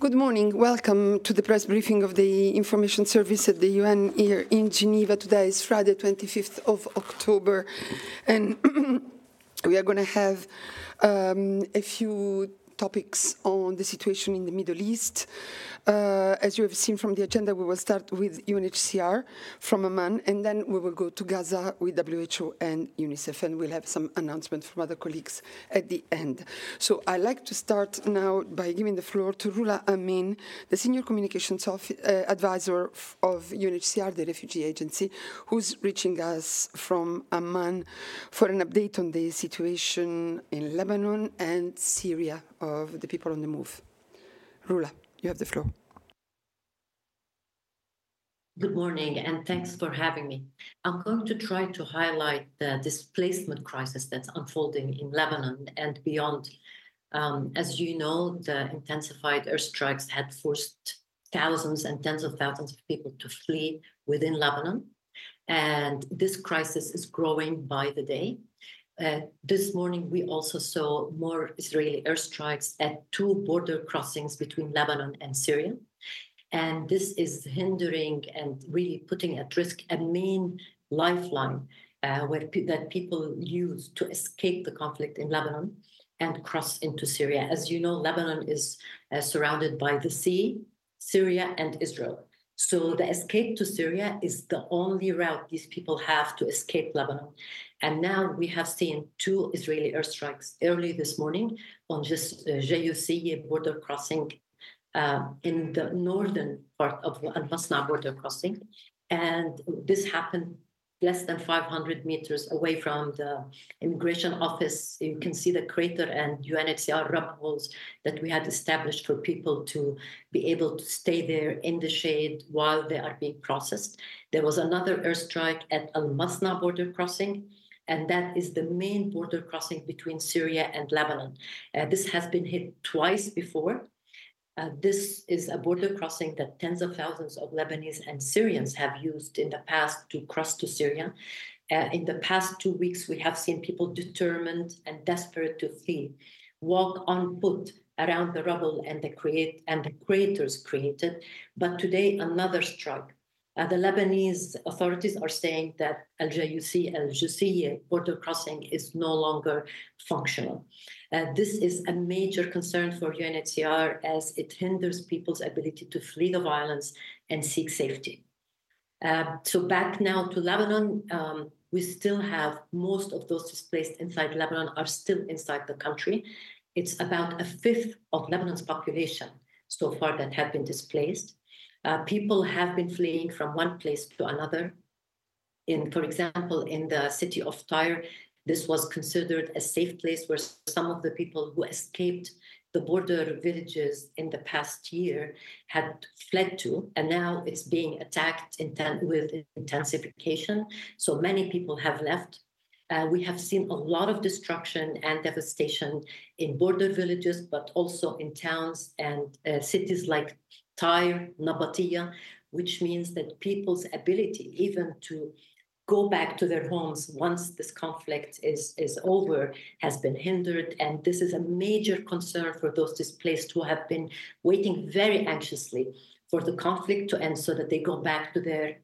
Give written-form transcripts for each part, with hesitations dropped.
Good morning. Welcome to the press briefing of the Information Service at the UN here in Geneva. Today is Friday, 25th of October, and we are going to have a few topics on the situation in the Middle East. As you have seen from the agenda, we will start with UNHCR from Amman, and then we will go to Gaza with WHO and UNICEF, and we'll have some announcements from other colleagues at the end. So I'd like to start now by giving the floor to Rula Amin, the Senior Communications Advisor of UNHCR, the refugee agency, who's reaching us from Amman for an update on the situation in Lebanon and Syria of the people on the move. Rula, you have the floor. Good morning, and thanks for having me. I'm going to try to highlight the displacement crisis that's unfolding in Lebanon and beyond. As you know, the intensified airstrikes had forced thousands and tens of thousands of people to flee within Lebanon. And this crisis is growing by the day. This morning, we also saw more Israeli airstrikes at two border crossings between Lebanon and Syria. And this is hindering and really putting at risk a main lifeline that people use to escape the conflict in Lebanon and cross into Syria. As you know, Lebanon is surrounded by the sea, Syria, and Israel. So the escape to Syria is the only route these people have to escape Lebanon. And now we have seen two Israeli airstrikes early this morning on just Jayusiye border crossing in the northern part of Al-Masna border crossing. And this happened less than 500 meters away from the immigration office. You can see the crater and UNHCR rub holes that we had established for people to be able to stay there in the shade while they are being processed. There was another airstrike at Al-Masna border crossing, and that is the main border crossing between Syria and Lebanon. This has been hit twice before. This is a border crossing that tens of thousands of Lebanese and Syrians have used in the past to cross to Syria. In the past 2 weeks, we have seen people determined and desperate to flee, walk on foot around the rubble and the craters created. But today, another strike. The Lebanese authorities are saying that Al-Jayusiye border crossing is no longer functional. This is a major concern for UNHCR as it hinders people's ability to flee the violence and seek safety. So back now to Lebanon, we still have most of those displaced inside Lebanon are still inside the country. It's about a fifth of Lebanon's population so far that have been displaced. People have been fleeing from one place to another. For example, in the city of Tyre, this was considered a safe place where some of the people who escaped the border villages in the past year had fled to, and now it's being attacked with intensification. So many people have left. We have seen a lot of destruction and devastation in border villages, but also in towns and cities like Tyre, Nabatea, which means that people's ability even to go back to their homes once this conflict is over has been hindered. And this is a major concern for those displaced who have been waiting very anxiously for the conflict to end so that they go back to their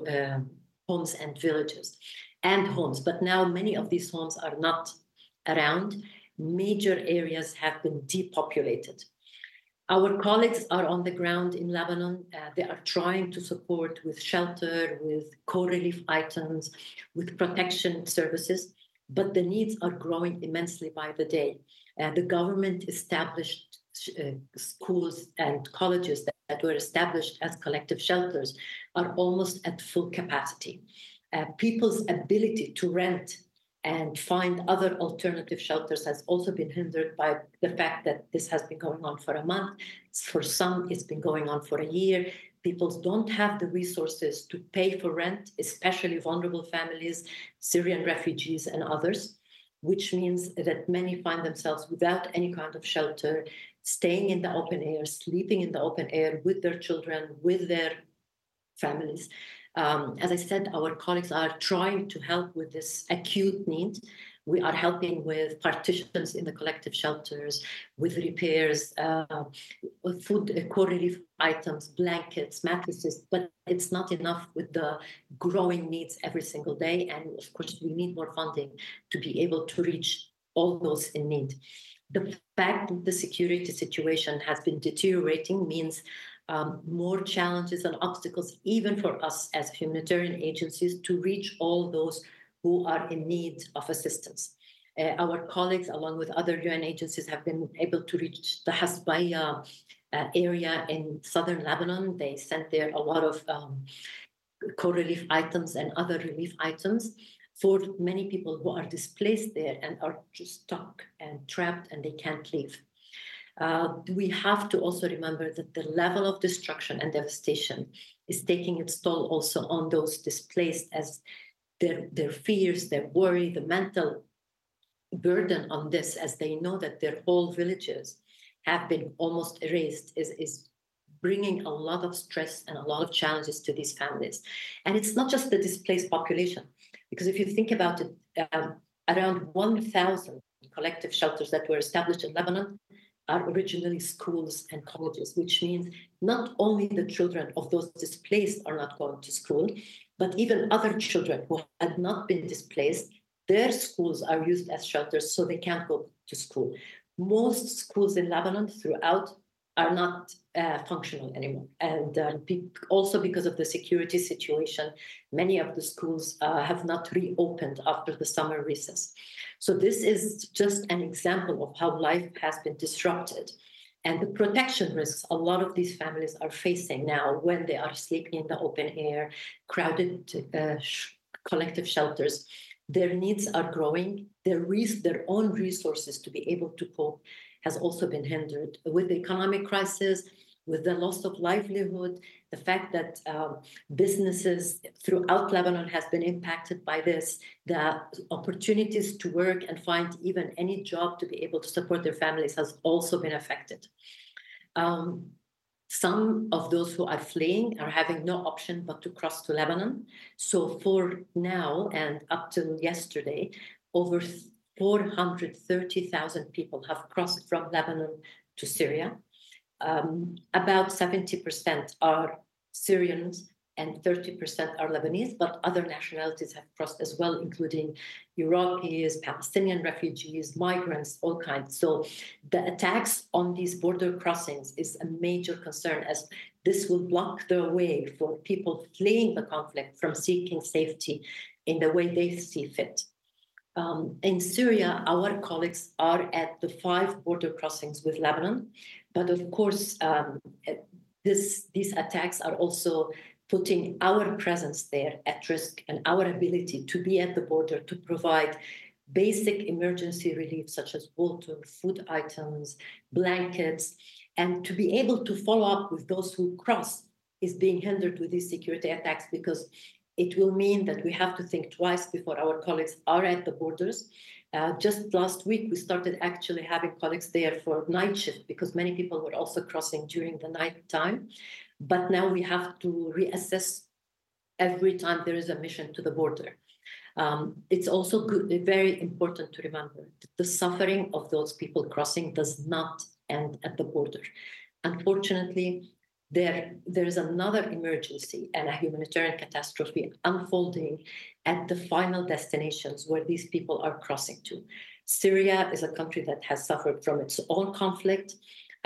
homes and villages and homes. But now many of these homes are not around. Major areas have been depopulated. Our colleagues are on the ground in Lebanon. They are trying to support with shelter, with co-relief items, with protection services, but the needs are growing immensely by the day. The government established schools and colleges that were established as collective shelters are almost at full capacity. People's ability to rent and find other alternative shelters has also been hindered by the fact that this has been going on for a month. For some, it's been going on for a year. People don't have the resources to pay for rent, especially vulnerable families, Syrian refugees, and others, which means that many find themselves without any kind of shelter, staying in the open air, sleeping in the open air with their children, with their families. As I said, our colleagues are trying to help with this acute need. We are helping with partitions in the collective shelters, with repairs, with food, core relief items, blankets, mattresses, but it's not enough with the growing needs every single day. And of course, we need more funding to be able to reach all those in need. The fact that the security situation has been deteriorating means more challenges and obstacles, even for us as humanitarian agencies, to reach all those who are in need of assistance. Our colleagues, along with other UN agencies, have been able to reach the Hasbaya area in southern Lebanon. They sent there a lot of core relief items and other relief items for many people who are displaced there and are just stuck and trapped and they can't leave. We have to also remember that the level of destruction and devastation is taking its toll also on those displaced, as their fears, their worry, the mental burden on this, as they know that their whole villages have been almost erased, is bringing a lot of stress and a lot of challenges to these families. And it's not just the displaced population, because if you think about it, around 1,000 collective shelters that were established in Lebanon are originally schools and colleges, which means not only the children of those displaced are not going to school, but even other children who had not been displaced, their schools are used as shelters, so they can't go to school. Most schools in Lebanon throughout are not functional anymore. And also because of the security situation, many of the schools have not reopened after the summer recess. So this is just an example of how life has been disrupted. And the protection risks a lot of these families are facing now when they are sleeping in the open air, crowded collective shelters. Their needs are growing. Their own resources to be able to cope has also been hindered with the economic crisis, with the loss of livelihood, the fact that businesses throughout Lebanon has been impacted by this, the opportunities to work and find even any job to be able to support their families has also been affected. Some of those who are fleeing are having no option but to cross to Lebanon. So for now and up till yesterday, over 430,000 people have crossed from Lebanon to Syria. About 70% are Syrians and 30% are Lebanese, but other nationalities have crossed as well, including Iraqis, Palestinian refugees, migrants, all kinds. So the attacks on these border crossings is a major concern, as this will block the way for people fleeing the conflict from seeking safety in the way they see fit. In Syria, our colleagues are at the 5 border crossings with Lebanon, but of course, these attacks are also putting our presence there at risk and our ability to be at the border to provide basic emergency relief such as water, food items, blankets, and to be able to follow up with those who cross is being hindered with these security attacks, because it will mean that we have to think twice before our colleagues are at the borders. Just last week, we started actually having colleagues there for night shift because many people were also crossing during the night time. But now we have to reassess every time there is a mission to the border. It's also very important to remember that the suffering of those people crossing does not end at the border. Unfortunately, there is another emergency and a humanitarian catastrophe unfolding at the final destinations where these people are crossing to. Syria is a country that has suffered from its own conflict.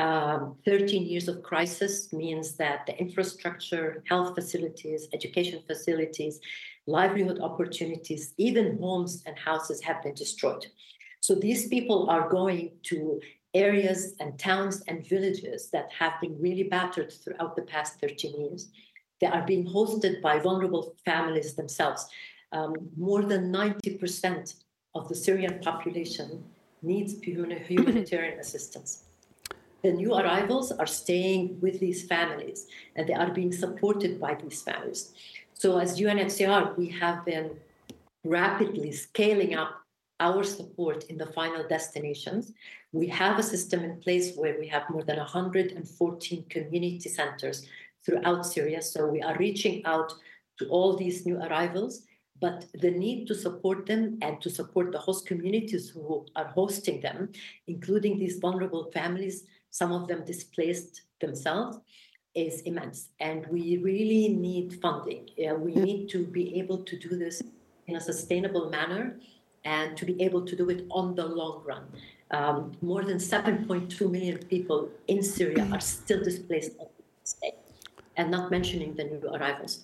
13 years of crisis means that the infrastructure, health facilities, education facilities, livelihood opportunities, even homes and houses have been destroyed. So these people are going to areas and towns and villages that have been really battered throughout the past 13 years. They are being hosted by vulnerable families themselves. More than 90% of the Syrian population needs humanitarian assistance. The new arrivals are staying with these families and they are being supported by these families. So as UNHCR, we have been rapidly scaling up our support in the final destinations. We have a system in place where we have more than 114 community centers throughout Syria. So we are reaching out to all these new arrivals. but the need to support them and to support the host communities who are hosting them, including these vulnerable families, some of them displaced themselves, is immense. And we really need funding. We need to be able to do this in a sustainable manner and to be able to do it on the long run. More than 7.2 million people in Syria are still displaced at this stage, and not mentioning the new arrivals.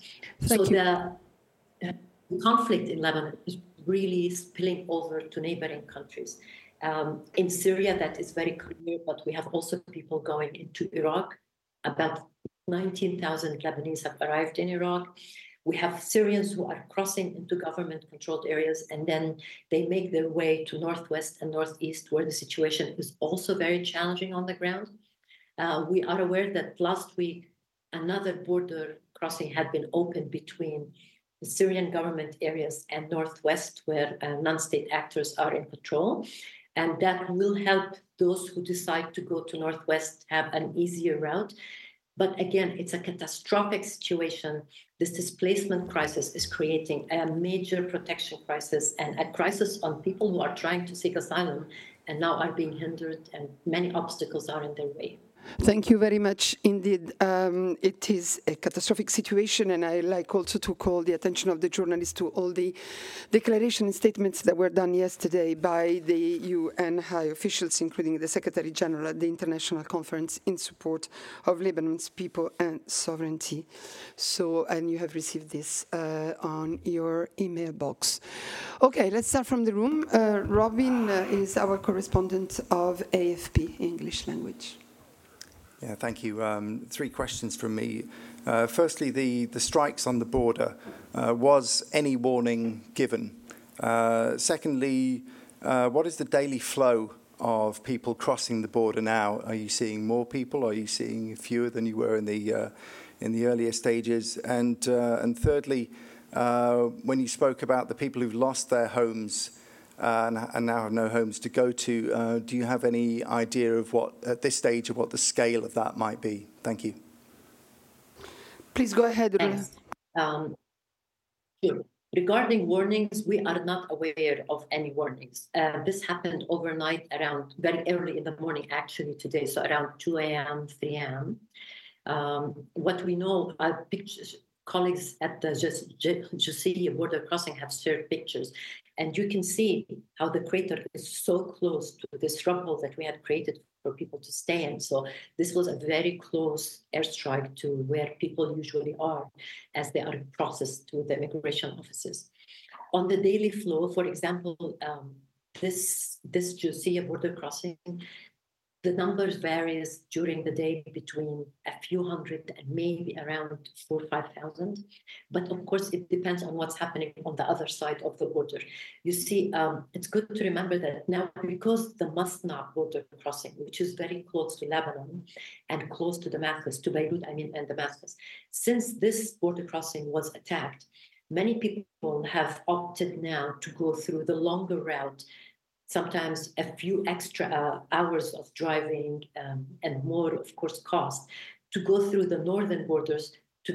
The conflict in Lebanon is really spilling over to neighboring countries. In Syria, that is very clear, but we have also people going into Iraq. About 19,000 Lebanese have arrived in Iraq. We have Syrians who are crossing into government-controlled areas, and then they make their way to northwest and northeast, where the situation is also very challenging on the ground. We are aware that last week, another border crossing had been opened between the Syrian government areas and northwest, where non-state actors are in control. And that will help those who decide to go to northwest have an easier route. But again, it's a catastrophic situation. This displacement crisis is creating a major protection crisis and a crisis on people who are trying to seek asylum and now are being hindered, and many obstacles are in their way. Thank you very much indeed. It is a catastrophic situation, and I like also to call the attention of the journalists to all the declaration and statements that were done yesterday by the UN high officials, including the Secretary General at the International Conference in support of Lebanon's people and sovereignty. So, and you have received this on your email box. Okay, let's start from the room. Robin is our correspondent of AFP English language. Yeah, thank you. 3 questions from me. Firstly, the strikes on the border. Was any warning given? Secondly, what is the daily flow of people crossing the border now? Are you seeing more people? Are you seeing fewer than you were in the earlier stages? And thirdly, when you spoke about the people who've lost their homes and now have no homes to go to, do you have any idea of what, at this stage, of what the scale of that might be? Thank you. Please go ahead. Thanks. Regarding warnings, we are not aware of any warnings. This happened overnight, around very early in the morning, actually today, so around 2 a.m., 3 a.m. What we know, our pictures, colleagues at the Jusiyah border crossing have shared pictures. And you can see how the crater is so close to this rubble that we had created for people to stay in. So this was a very close airstrike to where people usually are as they are processed to the immigration offices. On the daily flow, for example, this Jusiyah border crossing, the numbers varies during the day between a few hundred and maybe around 4,000 or 5,000. But of course, it depends on what's happening on the other side of the border. You see, it's good to remember that now, because the Masna border crossing, which is very close to Lebanon and close to Damascus, to Beirut, and Damascus, since this border crossing was attacked, many people have opted now to go through the longer route, sometimes a few extra hours of driving and more, of course, cost, to go through the northern borders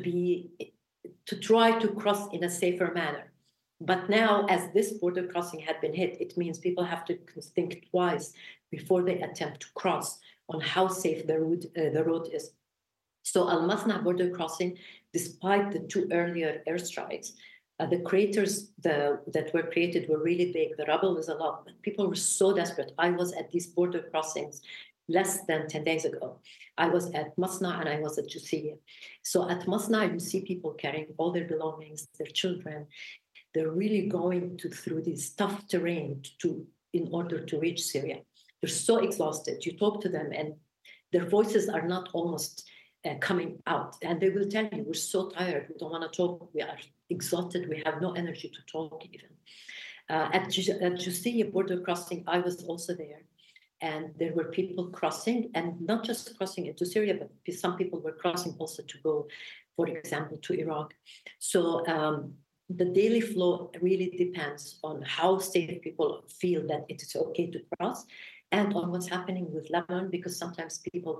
to try to cross in a safer manner. But now, as this border crossing had been hit, it means people have to think twice before they attempt to cross on how safe the road is. So Al-Masna border crossing, despite the 2 earlier airstrikes, the craters that were created were really big. The rubble is a lot, but people were so desperate. I was at these border crossings less than 10 days ago. I was at Masna and I was at Jusiyah. So at Masna, you see people carrying all their belongings, their children. They're really going through this tough terrain in order to reach Syria. They're so exhausted. You talk to them and their voices are not almost coming out. And they will tell you, we're so tired, we don't want to talk, we are exhausted, we have no energy to talk even. At Jusiyah border crossing, I was also there. And there were people crossing, and not just crossing into Syria, but some people were crossing also to go, for example, to Iraq. So the daily flow really depends on how safe people feel that it is okay to cross, and on what's happening with Lebanon, because sometimes people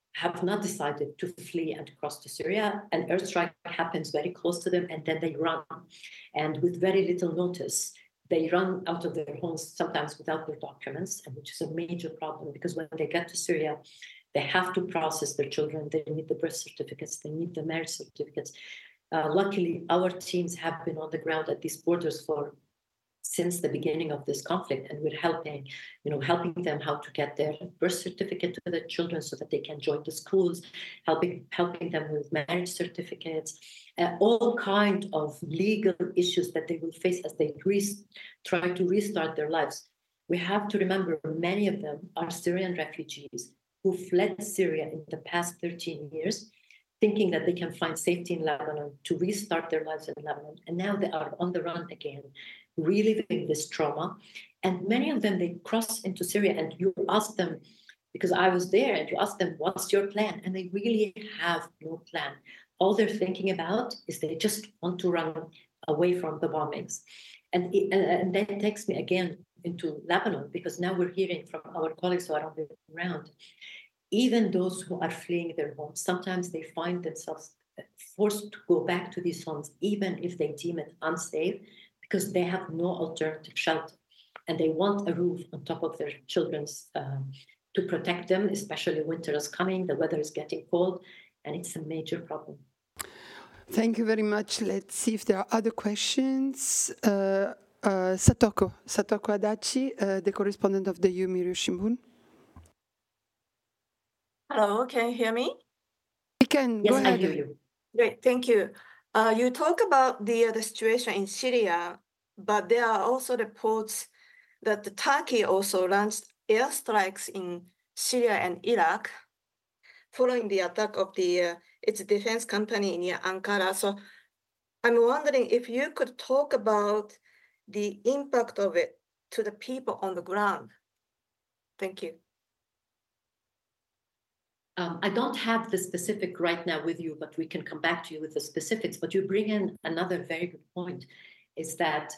have not decided to flee and cross to Syria. An airstrike happens very close to them, and then they run. And with very little notice, they run out of their homes, sometimes without their documents, and which is a major problem, because when they get to Syria, they have to process their children. They need the birth certificates. They need the marriage certificates. Luckily, our teams have been on the ground at these borders since the beginning of this conflict, and we're helping them how to get their birth certificate to their children so that they can join the schools, helping them with marriage certificates, all kind of legal issues that they will face as they try to restart their lives. We have to remember many of them are Syrian refugees who fled Syria in the past 13 years, thinking that they can find safety in Lebanon to restart their lives in Lebanon. And now they are on the run again, reliving this trauma. And many of them, they cross into Syria, and you ask them, because I was there, and you ask them, what's your plan? And they really have no plan. All they're thinking about is they just want to run away from the bombings. And that takes me again into Lebanon, because now we're hearing from our colleagues who are on the ground, even those who are fleeing their homes, sometimes they find themselves forced to go back to these homes, even if they deem it unsafe, because they have no alternative shelter. And they want a roof on top of their children's to protect them, especially winter is coming, the weather is getting cold, and it's a major problem. Thank you very much. Let's see if there are other questions. Satoko Adachi, the correspondent of the Yomiuri Shimbun. Hello, can you hear me? We can. Yes, go ahead. I hear you. Great, thank you. You talk about the situation in Syria, but there are also reports that the Turkey also launched airstrikes in Syria and Iraq following the attack of its defense company near Ankara. So I'm wondering if you could talk about the impact of it to the people on the ground. Thank you. I don't have the specific right now with you, but we can come back to you with the specifics. But you bring in another very good point, is that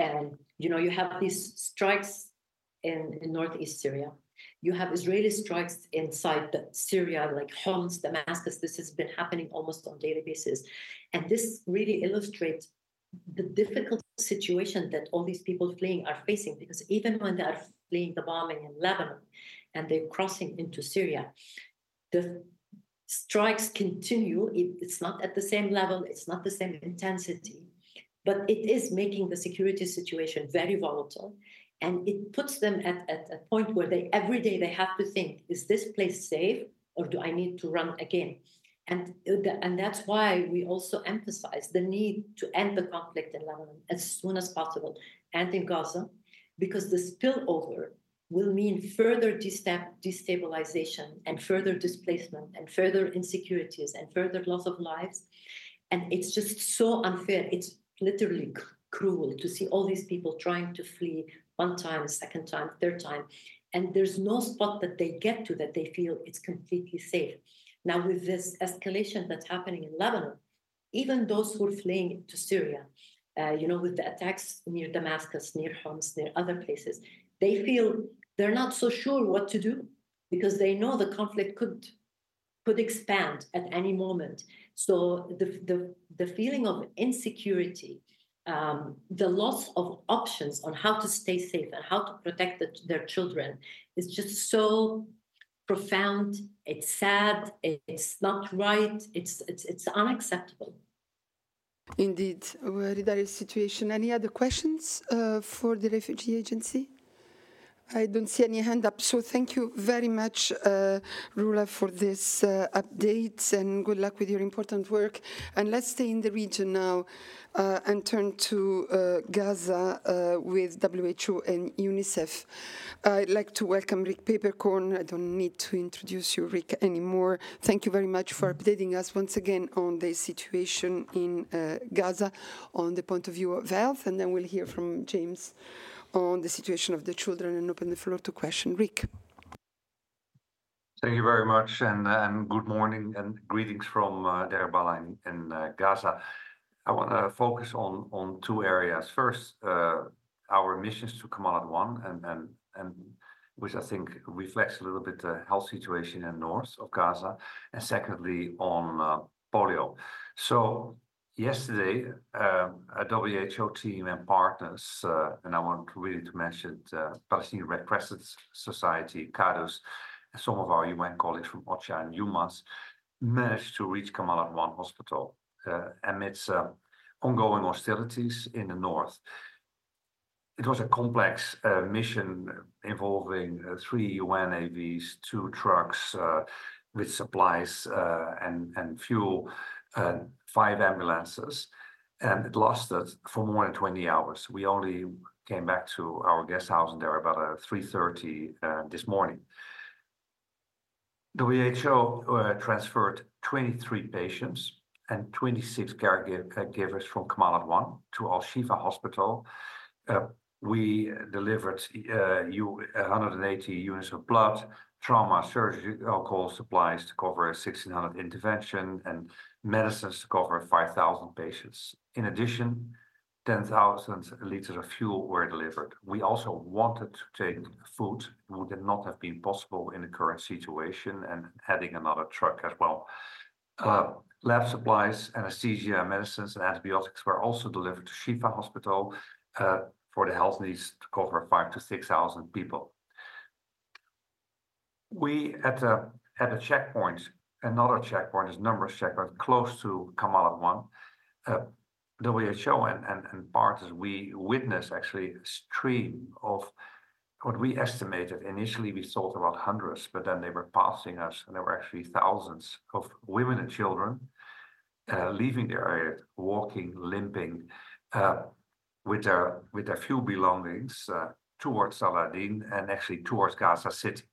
you have these strikes in northeast Syria. You have Israeli strikes inside Syria, like Homs, Damascus. This has been happening almost on a daily basis. And this really illustrates the difficult situation that all these people fleeing are facing, because even when they are fleeing the bombing in Lebanon and they're crossing into Syria, the strikes continue. It's not at the same level, it's not the same intensity, but it is making the security situation very volatile. And it puts them at a point where every day they have to think, is this place safe, or do I need to run again? And that's why we also emphasize the need to end the conflict in Lebanon as soon as possible, and in Gaza, because the spillover will mean further destabilization and further displacement and further insecurities and further loss of lives. And it's just so unfair. It's literally cruel to see all these people trying to flee one time, second time, third time. And there's no spot that they get to that they feel it's completely safe. Now, with this escalation that's happening in Lebanon, even those who are fleeing to Syria, with the attacks near Damascus, near Homs, near other places, they feel they're not so sure what to do, because they know the conflict could expand at any moment. So the feeling of insecurity, the loss of options on how to stay safe and how to protect their children is just so profound. It's sad. It's not right. It's unacceptable. Indeed, a very dire situation. Any other questions for the Refugee Agency? I don't see any hand up, so thank you very much, Rula, for this update, and good luck with your important work. And let's stay in the region now and turn to Gaza with WHO and UNICEF. I'd like to welcome Rick Papercorn. I don't need to introduce you, Rick, anymore. Thank you very much for updating us once again on the situation in Gaza, on the point of view of health, and then we'll hear from James on the situation of the children and open the floor to question. Rick. Thank you very much, and good morning and greetings from Deir al-Balah in Gaza. I want to focus on two areas. First, our missions to Kamal Adwan, and which I think reflects a little bit the health situation in the north of Gaza, and secondly on polio. So yesterday, a WHO team and partners, and I want really to mention the Palestinian Red Crescent Society, CADUS, and some of our UN colleagues from OCHA and UMAS, managed to reach Kamal Adwan Hospital amidst ongoing hostilities in the north. It was a complex mission involving 3 UN AVs, 2 trucks with supplies and fuel, 5 ambulances, and it lasted for more than 20 hours. We only came back to our guest house there about 3:30 this morning. WHO transferred 23 patients and 26 caregivers from Kamal Adwan to Al Shifa Hospital. We delivered 180 units of blood, trauma surgical supplies to cover 1,600 intervention, and medicines to cover 5,000 patients. In addition, 10,000 liters of fuel were delivered. We also wanted to take food. It would not have been possible in the current situation, and adding another truck as well. Lab supplies, anesthesia, medicines, and antibiotics were also delivered to Shifa Hospital for the health needs to cover 5,000 to 6,000 people. We at a checkpoint, another checkpoint, is numerous checkpoints close to Kamal Adwan. WHO and partners, we witnessed actually a stream of what we estimated. Initially, we thought about hundreds, but then they were passing us, and there were actually thousands of women and children leaving their area, walking, limping, with their few belongings towards Saladin and actually towards Gaza City.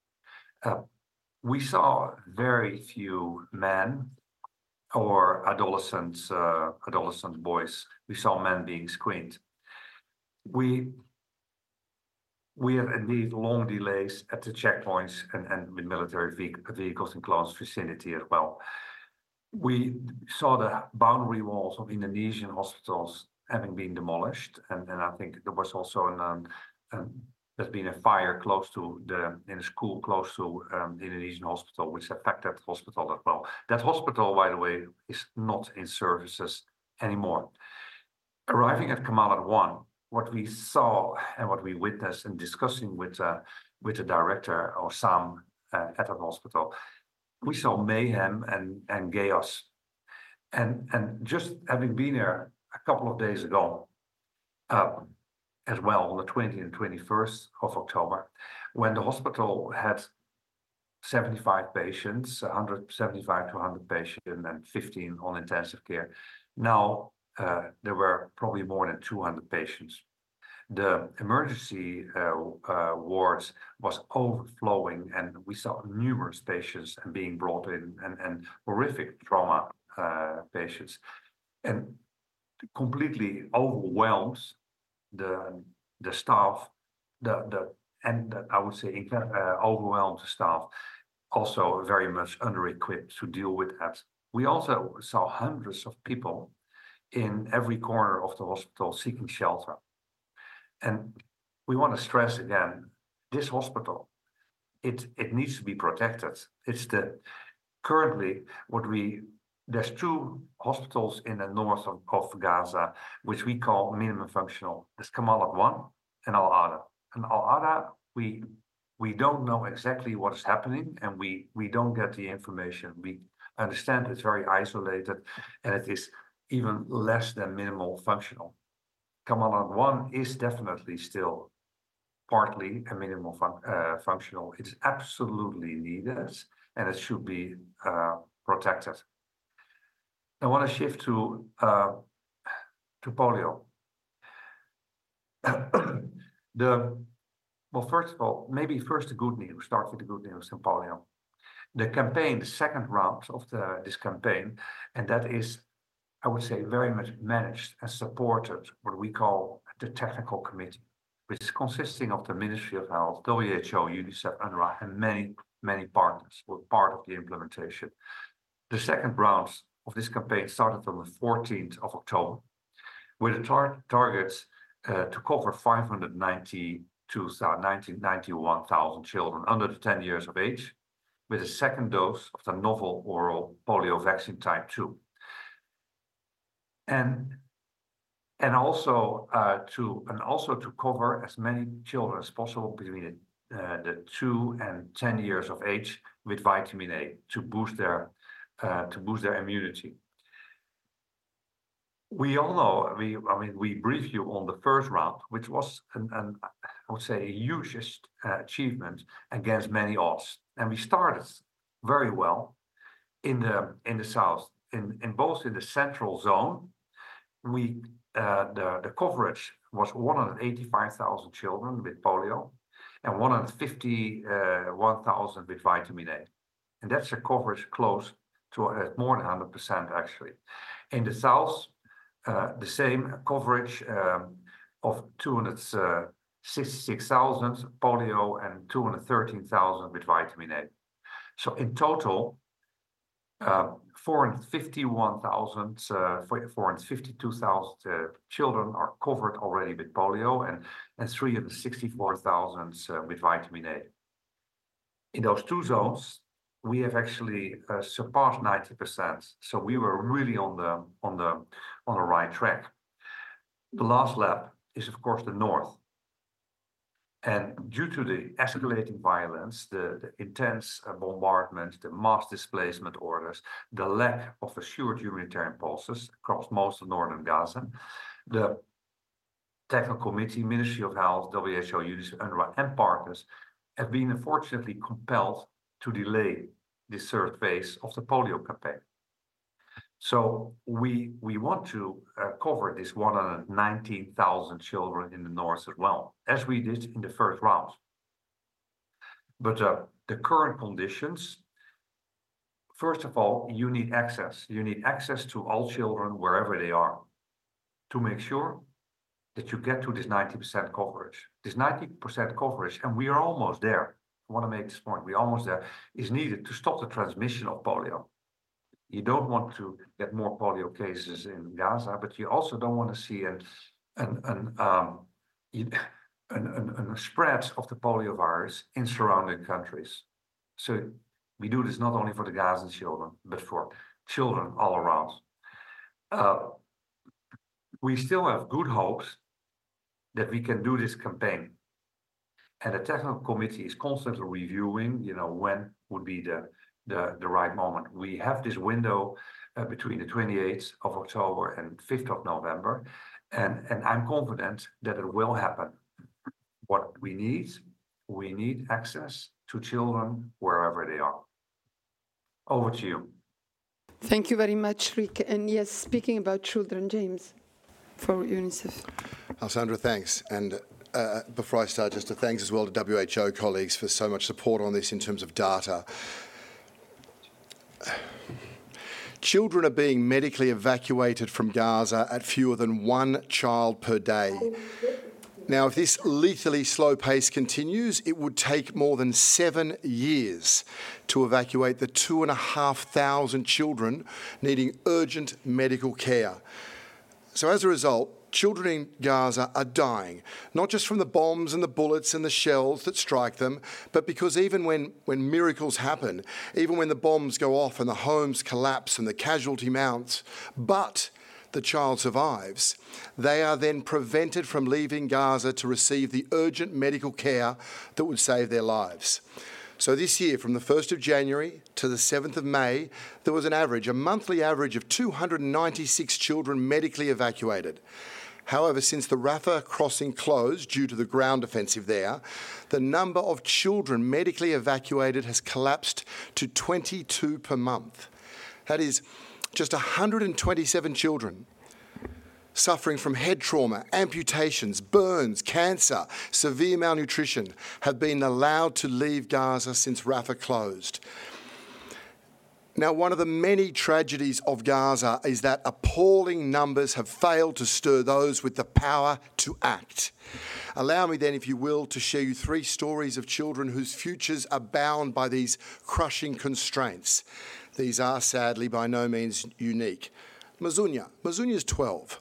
We saw very few men or adolescent boys. We saw men being screened. We had indeed long delays at the checkpoints and with military vehicles in close vicinity as well. We saw the boundary walls of Indonesian hospitals having been demolished, and I think there was also there's been a fire in a school close to the Indonesian hospital, which affected the hospital as well. That hospital, by the way, is not in services anymore. Arriving at Kamal Adwan, what we saw and what we witnessed in discussing with the director or Sam at that hospital, we saw mayhem and chaos. And just having been there a couple of days ago, as well, on the 20th and 21st of October, when the hospital had 75 patients, 175 to 100 patients, and 15 on intensive care. Now, there were probably more than 200 patients. The emergency wards was overflowing, and we saw numerous patients being brought in, and horrific trauma patients, and completely overwhelmed the staff, I would say overwhelmed the staff, also very much under-equipped to deal with that. We also saw hundreds of people in every corner of the hospital seeking shelter. And we want to stress again, this hospital, it needs to be protected. Currently there's 2 hospitals in the north of Gaza, which we call minimum functional. There's Kamal Adwan and Al Ada. And Al Ada, we don't know exactly what is happening, and we don't get the information. We understand it's very isolated, and it is even less than minimal functional. Kamal Adwan is definitely still partly a minimal functional. It's absolutely needed, and it should be protected. I want to shift to polio. Well, first of all, maybe first the good news. Start with the good news in polio. The campaign, the second round of this campaign, and that is, I would say, very much managed and supported what we call the technical committee, which is consisting of the Ministry of Health, WHO, UNICEF, UNRWA, and many partners were part of the implementation. The second round of this campaign started on the 14th of October with a target to cover 590 to 91,000 children under the 10 years of age with a second dose of the novel oral polio vaccine type 2. And also to cover as many children as possible between the 2 and 10 years of age with vitamin A to boost their immunity. We all know, we briefed you on the first round, which was I would say a huge achievement against many odds. And we started very well in the south, in both in the central zone. The coverage was 185,000 children with polio and 151,000 with vitamin A. And that's a coverage close to more than 100% actually. In the south, the same coverage of 266,000 polio and 213,000 with vitamin A. So in total, 452,000 children are covered already with polio and 364,000 with vitamin A. In those two zones, we have actually surpassed 90%. So we were really on the right track. The last lap is of course the north. And due to the escalating violence, the intense bombardment, the mass displacement orders, the lack of assured humanitarian pulses across most of northern Gaza, the Technical Committee, Ministry of Health, WHO, UNICEF, UNRWA, and partners have been unfortunately compelled to delay this third phase of the polio campaign. So we want to cover this 119,000 children in the north as well, as we did in the first round. But the current conditions, first of all, you need access. You need access to all children wherever they are to make sure that you get to this 90% coverage. This 90% coverage, and we are almost there. I want to make this point, we're almost there, is needed to stop the transmission of polio. You don't want to get more polio cases in Gaza, but you also don't want to see a spread of the polio virus in surrounding countries. So we do this not only for the Gazan children, but for children all around. We still have good hopes that we can do this campaign. And the technical committee is constantly reviewing, when would be the right moment. We have this window between the 28th of October and 5th of November, and I'm confident that it will happen. What we need access to children wherever they are. Over to you. Thank you very much, Rick. And yes, speaking about children, James, for UNICEF. Alessandra, thanks. And before I start, just a thanks as well to WHO colleagues for so much support on this in terms of data. Children are being medically evacuated from Gaza at fewer than one child per day. Now, if this lethally slow pace continues, it would take more than 7 years to evacuate the 2,500 children needing urgent medical care. So as a result, children in Gaza are dying, not just from the bombs and the bullets and the shells that strike them, but because even when miracles happen, even when the bombs go off and the homes collapse and the casualty mounts, but the child survives, they are then prevented from leaving Gaza to receive the urgent medical care that would save their lives. So this year, from the 1st of January to the 7th of May, there was a monthly average of 296 children medically evacuated. However, since the Rafah crossing closed due to the ground offensive there, the number of children medically evacuated has collapsed to 22 per month. That is just 127 children suffering from head trauma, amputations, burns, cancer, severe malnutrition have been allowed to leave Gaza since Rafah closed. Now, one of the many tragedies of Gaza is that appalling numbers have failed to stir those with the power to act. Allow me then, if you will, to share you 3 stories of children whose futures are bound by these crushing constraints. These are, sadly, by no means unique. Mazunya is 12.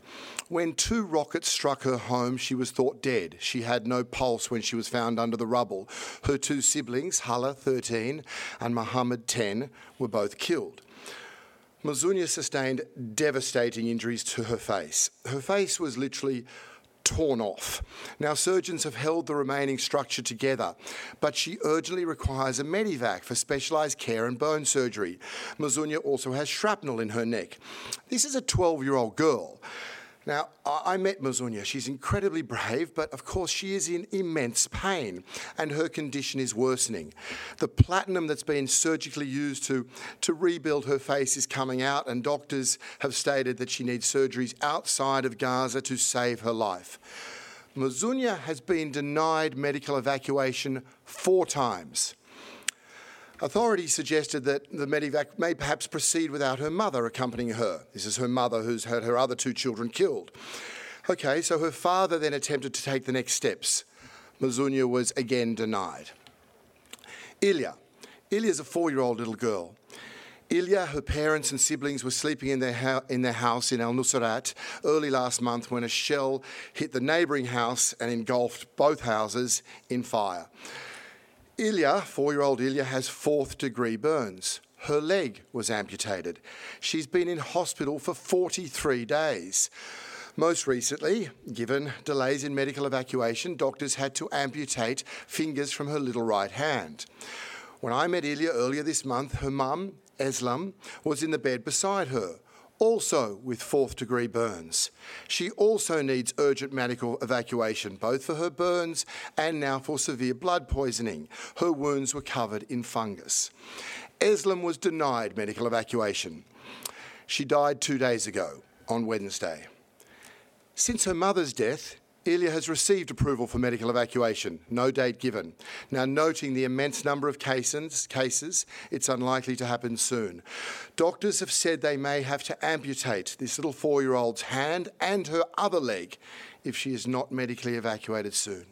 When 2 rockets struck her home, she was thought dead. She had no pulse when she was found under the rubble. Her 2 siblings, Hala, 13, and Muhammad, 10, were both killed. Mazunya sustained devastating injuries to her face. Her face was literally torn off. Now, surgeons have held the remaining structure together, but she urgently requires a medevac for specialised care and bone surgery. Mazunya also has shrapnel in her neck. This is a 12-year-old girl. Now, I met Mazunya. She's incredibly brave, but of course she is in immense pain and her condition is worsening. The platinum that's been surgically used to rebuild her face is coming out, and doctors have stated that she needs surgeries outside of Gaza to save her life. Mazunya has been denied medical evacuation 4 times. Authorities suggested that the medevac may perhaps proceed without her mother accompanying her. This is her mother who's had her other 2 children killed. Okay, so her father then attempted to take the next steps. Mazunya was again denied. Ilya. Ilya's a 4-year-old little girl. Ilya, her parents and siblings were sleeping in their house in Al-Nusrat early last month when a shell hit the neighbouring house and engulfed both houses in fire. Ilya, 4-year-old Ilya, has 4th-degree burns. Her leg was amputated. She's been in hospital for 43 days. Most recently, given delays in medical evacuation, doctors had to amputate fingers from her little right hand. When I met Ilya earlier this month, her mum, Eslam, was in the bed beside her, also with 4th-degree burns. She also needs urgent medical evacuation, both for her burns and now for severe blood poisoning. Her wounds were covered in fungus. Eslam was denied medical evacuation. She died 2 days ago, on Wednesday. Since her mother's death, Ilya has received approval for medical evacuation, no date given. Now, noting the immense number of cases, it's unlikely to happen soon. Doctors have said they may have to amputate this little 4-year-old's hand and her other leg if she is not medically evacuated soon.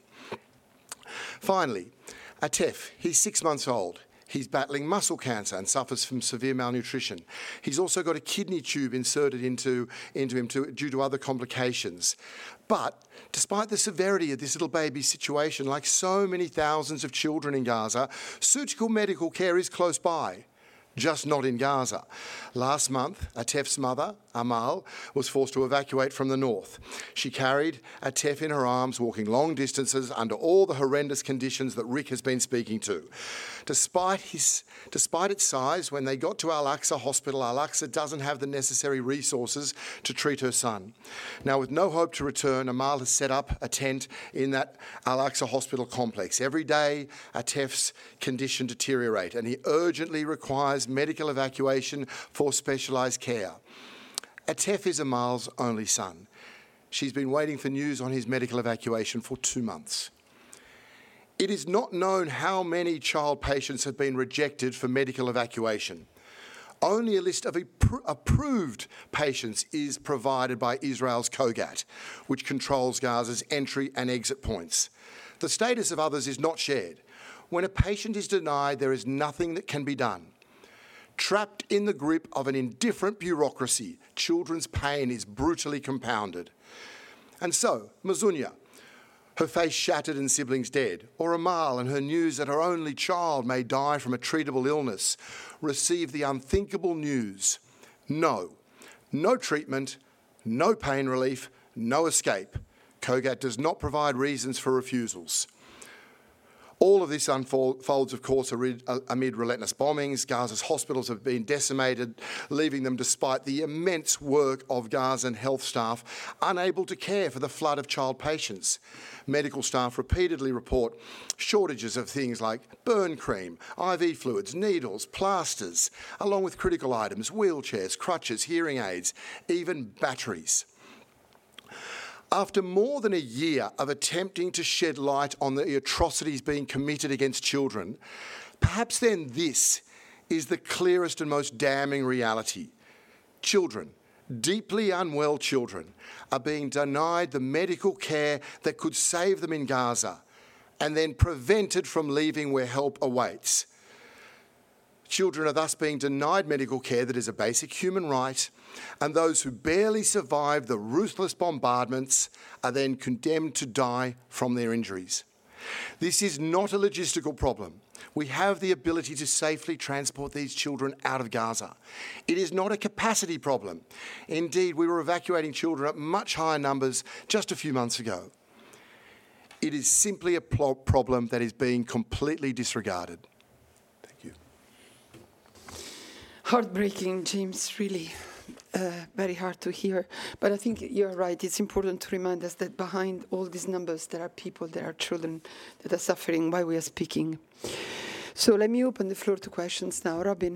Finally, Atef, he's 6 months old. He's battling muscle cancer and suffers from severe malnutrition. He's also got a kidney tube inserted into him due to other complications. But despite the severity of this little baby's situation, like so many thousands of children in Gaza, surgical medical care is close by, just not in Gaza. Last month, Atef's mother, Amal, was forced to evacuate from the north. She carried Atef in her arms, walking long distances under all the horrendous conditions that Rick has been speaking to. Despite its size, when they got to Al-Aqsa Hospital, Al-Aqsa doesn't have the necessary resources to treat her son. Now, with no hope to return, Amal has set up a tent in that Al-Aqsa Hospital complex. Every day, Atef's condition deteriorates, and he urgently requires medical evacuation for specialised care. Atef is Amal's only son. She's been waiting for news on his medical evacuation for 2 months. It is not known how many child patients have been rejected for medical evacuation. Only a list of approved patients is provided by Israel's COGAT, which controls Gaza's entry and exit points. The status of others is not shared. When a patient is denied, there is nothing that can be done. Trapped in the grip of an indifferent bureaucracy, children's pain is brutally compounded. And so, Mazunya, her face shattered and siblings dead, or Amal and her news that her only child may die from a treatable illness, receive the unthinkable news: no treatment, no pain relief, no escape. COGAT does not provide reasons for refusals. All of this unfolds, of course, amid relentless bombings. Gaza's hospitals have been decimated, leaving them, despite the immense work of Gazan health staff, unable to care for the flood of child patients. Medical staff repeatedly report shortages of things like burn cream, IV fluids, needles, plasters, along with critical items, wheelchairs, crutches, hearing aids, even batteries. After more than a year of attempting to shed light on the atrocities being committed against children, perhaps then this is the clearest and most damning reality. Children, deeply unwell children, are being denied the medical care that could save them in Gaza and then prevented from leaving where help awaits. Children are thus being denied medical care that is a basic human right, and those who barely survive the ruthless bombardments are then condemned to die from their injuries. This is not a logistical problem. We have the ability to safely transport these children out of Gaza. It is not a capacity problem. Indeed, we were evacuating children at much higher numbers just a few months ago. It is simply a problem that is being completely disregarded. Thank you. Heartbreaking, James, really. Very hard to hear. But I think you're right. It's important to remind us that behind all these numbers, there are people, there are children that are suffering while we are speaking. So let me open the floor to questions now. Robin.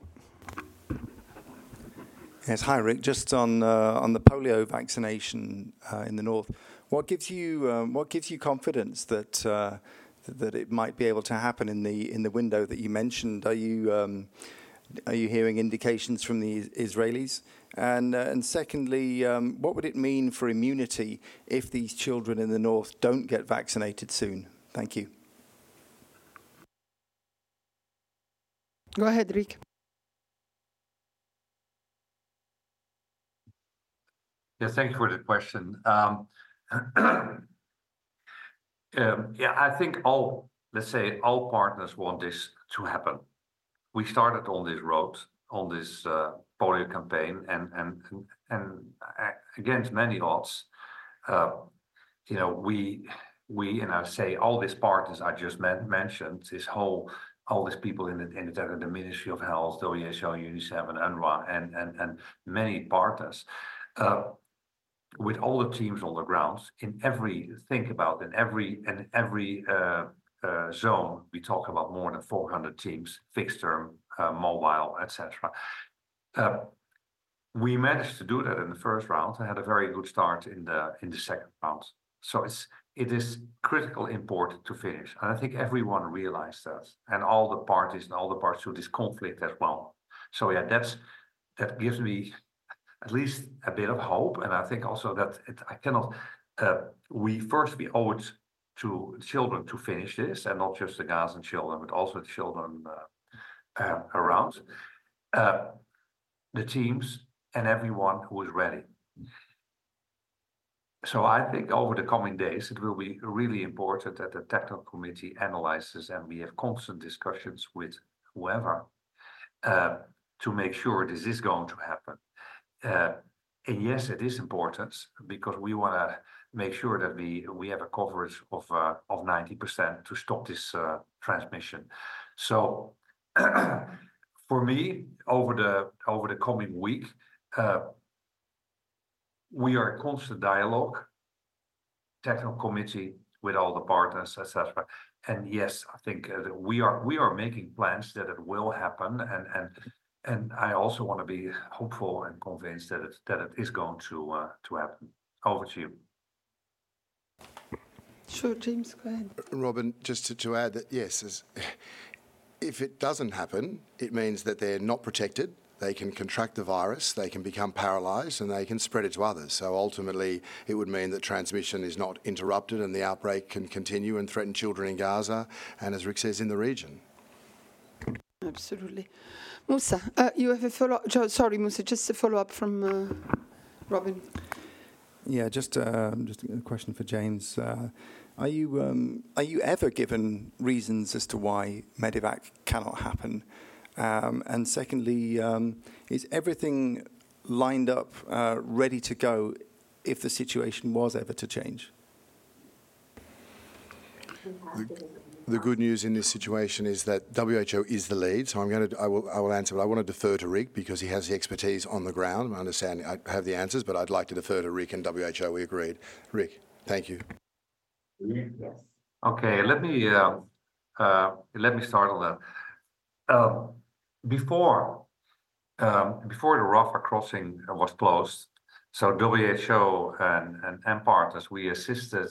Yes, hi, Rick. Just on the polio vaccination in the north, what gives you confidence that that it might be able to happen in the window that you mentioned? Are you hearing indications from the Israelis? And secondly, what would it mean for immunity if these children in the north don't get vaccinated soon? Thank you. Go ahead, Rick. Yeah, thank you for the question. Yeah, I think let's say all partners want this to happen. We started on this road, on this polio campaign, and against many odds, we and I say all these partners I just mentioned, all these people in the Ministry of Health, WHO, UNICEF, and UNRWA, and many partners. With all the teams on the ground, in every zone, we talk about more than 400 teams, fixed term, mobile, etc. We managed to do that in the first round and had a very good start in the second round. So it is critical important to finish, and I think everyone realized that, and all the parties to this conflict as well. So yeah, that gives me at least a bit of hope, and I think also that we owe it to children to finish this, and not just the Gazan children, but also the children around, the teams, and everyone who is ready. So I think over the coming days, it will be really important that the technical committee analyzes, and we have constant discussions with whoever to make sure this is going to happen. And yes, it is important because we want to make sure that we have a coverage of 90% to stop this transmission. So for me, over the coming week, we are in constant dialogue, technical committee with all the partners, etc. And yes, I think we are making plans that it will happen, and I also want to be hopeful and convinced that it is going to happen. Over to you. Sure, James, go ahead. Robin, just to add that, yes, if it doesn't happen, it means that they're not protected. They can contract the virus, they can become paralysed, and they can spread it to others. So ultimately, it would mean that transmission is not interrupted and the outbreak can continue and threaten children in Gaza, and as Rick says, in the region. Absolutely. Musa, you have a follow-up. Sorry, Musa, just a follow-up from Robin. Yeah, just a question for James. Are you ever given reasons as to why Medevac cannot happen? And secondly, is everything lined up, ready to go if the situation was ever to change? The good news in this situation is that WHO is the lead, so I will answer, but I want to defer to Rick because he has the expertise on the ground. I understand I have the answers, but I'd like to defer to Rick and WHO. We agreed. Rick, thank you. Yes. Okay, let me start on that. Before the Rafah crossing was closed, so WHO and partners, we assisted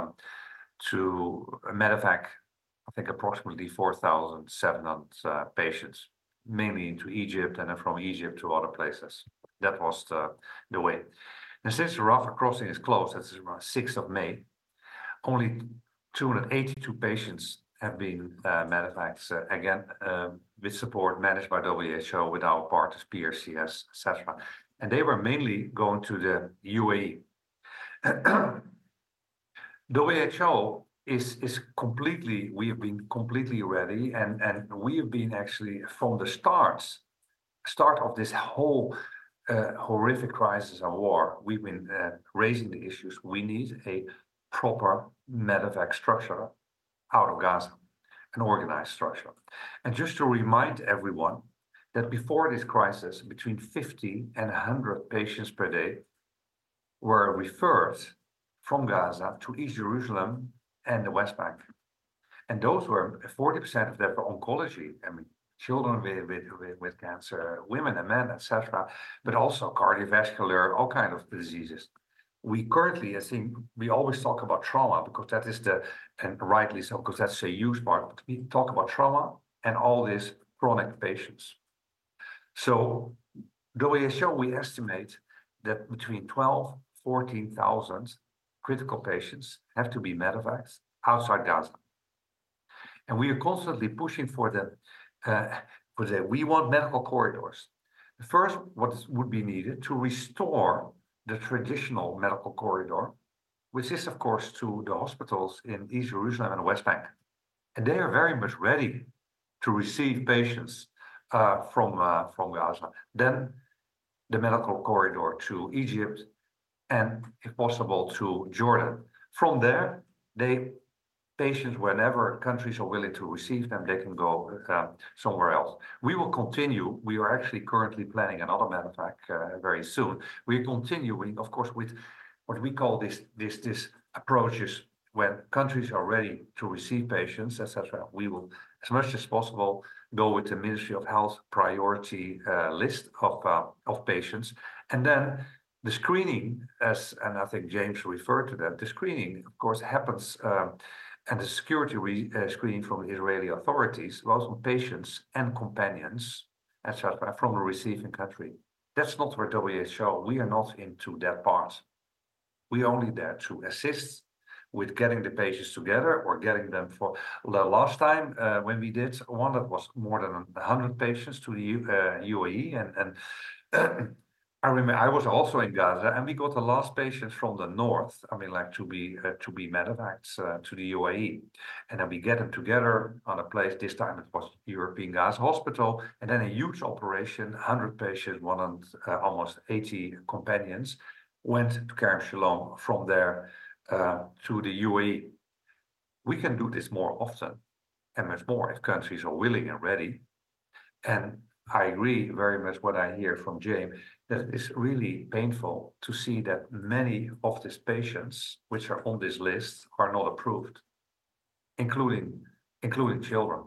to Medevac, I think approximately 4,700 patients, mainly into Egypt and then from Egypt to other places. That was the way. And since the Rafah crossing is closed, that's around 6th of May, only 282 patients have been medevaced, again, with support managed by WHO with our partners, PRCS, etc. And they were mainly going to the UAE. WHO is completely, we have been completely ready, and we have been actually from the start of this whole horrific crisis and war, we've been raising the issues. We need a proper medevac structure out of Gaza, an organized structure. And just to remind everyone that before this crisis, between 50 and 100 patients per day were referred from Gaza to East Jerusalem and the West Bank. And those were 40% of them for oncology. I mean, children with cancer, women and men, etc., but also cardiovascular, all kinds of diseases. We currently, I think, we always talk about trauma because that is and rightly so, because that's a huge part. But we talk about trauma and all these chronic patients. So WHO, we estimate that between 12, 14,000 critical patients have to be medevaced outside Gaza. And we are constantly pushing for we want medical corridors. First, what would be needed to restore the traditional medical corridor, which is, of course, to the hospitals in East Jerusalem and the West Bank. And they are very much ready to receive patients from Gaza. Then the medical corridor to Egypt and, if possible, to Jordan. From there, patients, whenever countries are willing to receive them, they can go somewhere else. We will continue. We are actually currently planning another medevac very soon. We're continuing, of course, with what we call this approaches when countries are ready to receive patients, etc. We will, as much as possible, go with the Ministry of Health priority list of patients, and then the screening, and I think James referred to that. The screening, of course, happens. And the security screening from the Israeli authorities, both on patients and companions, etc., from the receiving country. That's not where WHO, we are not into that part. We are only there to assist with getting the patients together or getting them for the last time when we did one that was more than 100 patients to the UAE. And I remember I was also in Gaza, and we got the last patients from the north. I mean, like to be medevaced to the UAE, and then we get them together on a place. This time it was European Gaza Hospital, and then a huge operation, 100 patients, almost 80 companions, went to Kerem Shalom from there to the UAE. We can do this more often, and much more if countries are willing and ready. And I agree very much what I hear from James, that it's really painful to see that many of these patients, which are on this list, are not approved, including children.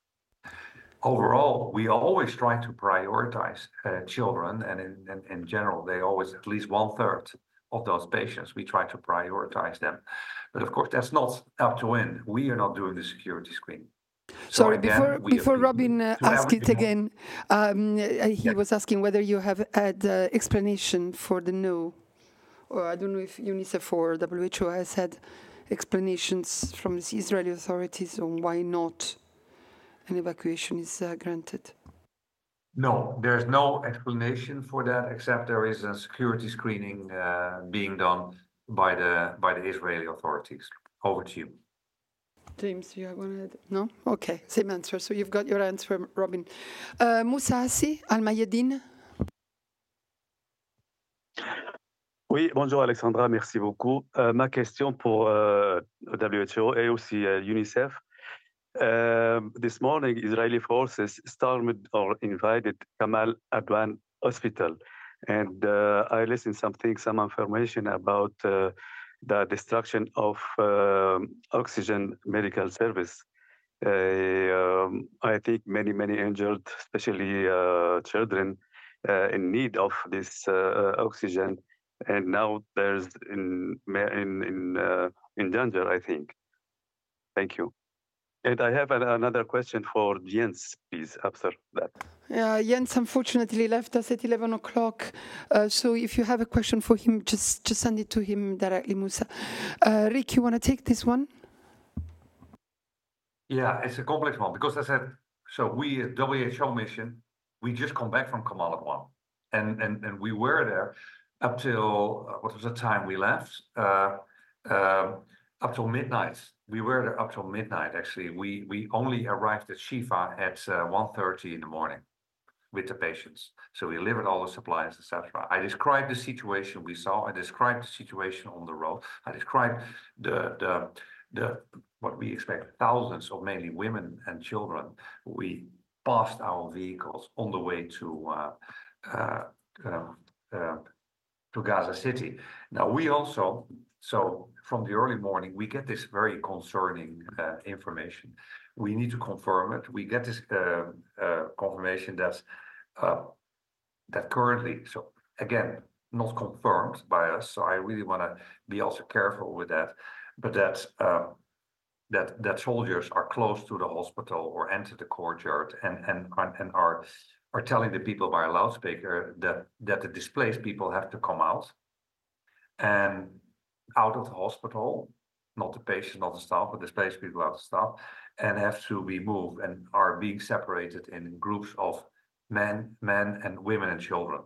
Overall, we always try to prioritize children, and in general, they always, at least 1/3 of those patients, we try to prioritize them. But of course, that's not up to win. We are not doing the security screening. Sorry, before Robin asked it again, he was asking whether you have had explanation for the no. Or I don't know if UNICEF or WHO has had explanations from the Israeli authorities on why not an evacuation is granted. No, there's no explanation for that, except there is a security screening being done by the Israeli authorities. Over to you. James, you want to add? No? Okay, same answer. So you've got your answer, Robin. Moussa Hassi, Al Mayadeen. Oui, bonjour Alexandra, merci beaucoup. Ma question pour WHO et aussi UNICEF. This morning, Israeli forces stormed or invaded Kamal Adwan Hospital. And I listened some information about the destruction of oxygen medical service. I think many injured, especially children, in need of this oxygen, and now there's in danger, I think. Thank you. And I have another question for Jens, please, after that. Jens unfortunately left us at 11 o'clock. So if you have a question for him, just send it to him directly, Moussa. Rick, you want to take this one? Yeah, it's a complex one because I said, so we at WHO mission, we just come back from Kamal Adwan, and we were there up till what was the time we left? Up till midnight. We were there up till midnight. Actually, we only arrived at Shifa at 1:30 in the morning with the patients. So we delivered all the supplies, etc. I described the situation we saw. I described the situation on the road. I described the what we expect, thousands of mainly women and children. We passed our vehicles on the way to Gaza City. Now we also, so from the early morning, we get this very concerning information. We need to confirm it. We get this confirmation that currently, so again, not confirmed by us. So I really want to be also careful with that, but that soldiers are close to the hospital or enter the courtyard and are telling the people by a loudspeaker that the displaced people have to come out and out of the hospital, not the patients, not the staff, but displaced people out of the staff, and have to be moved and are being separated in groups of men and women and children.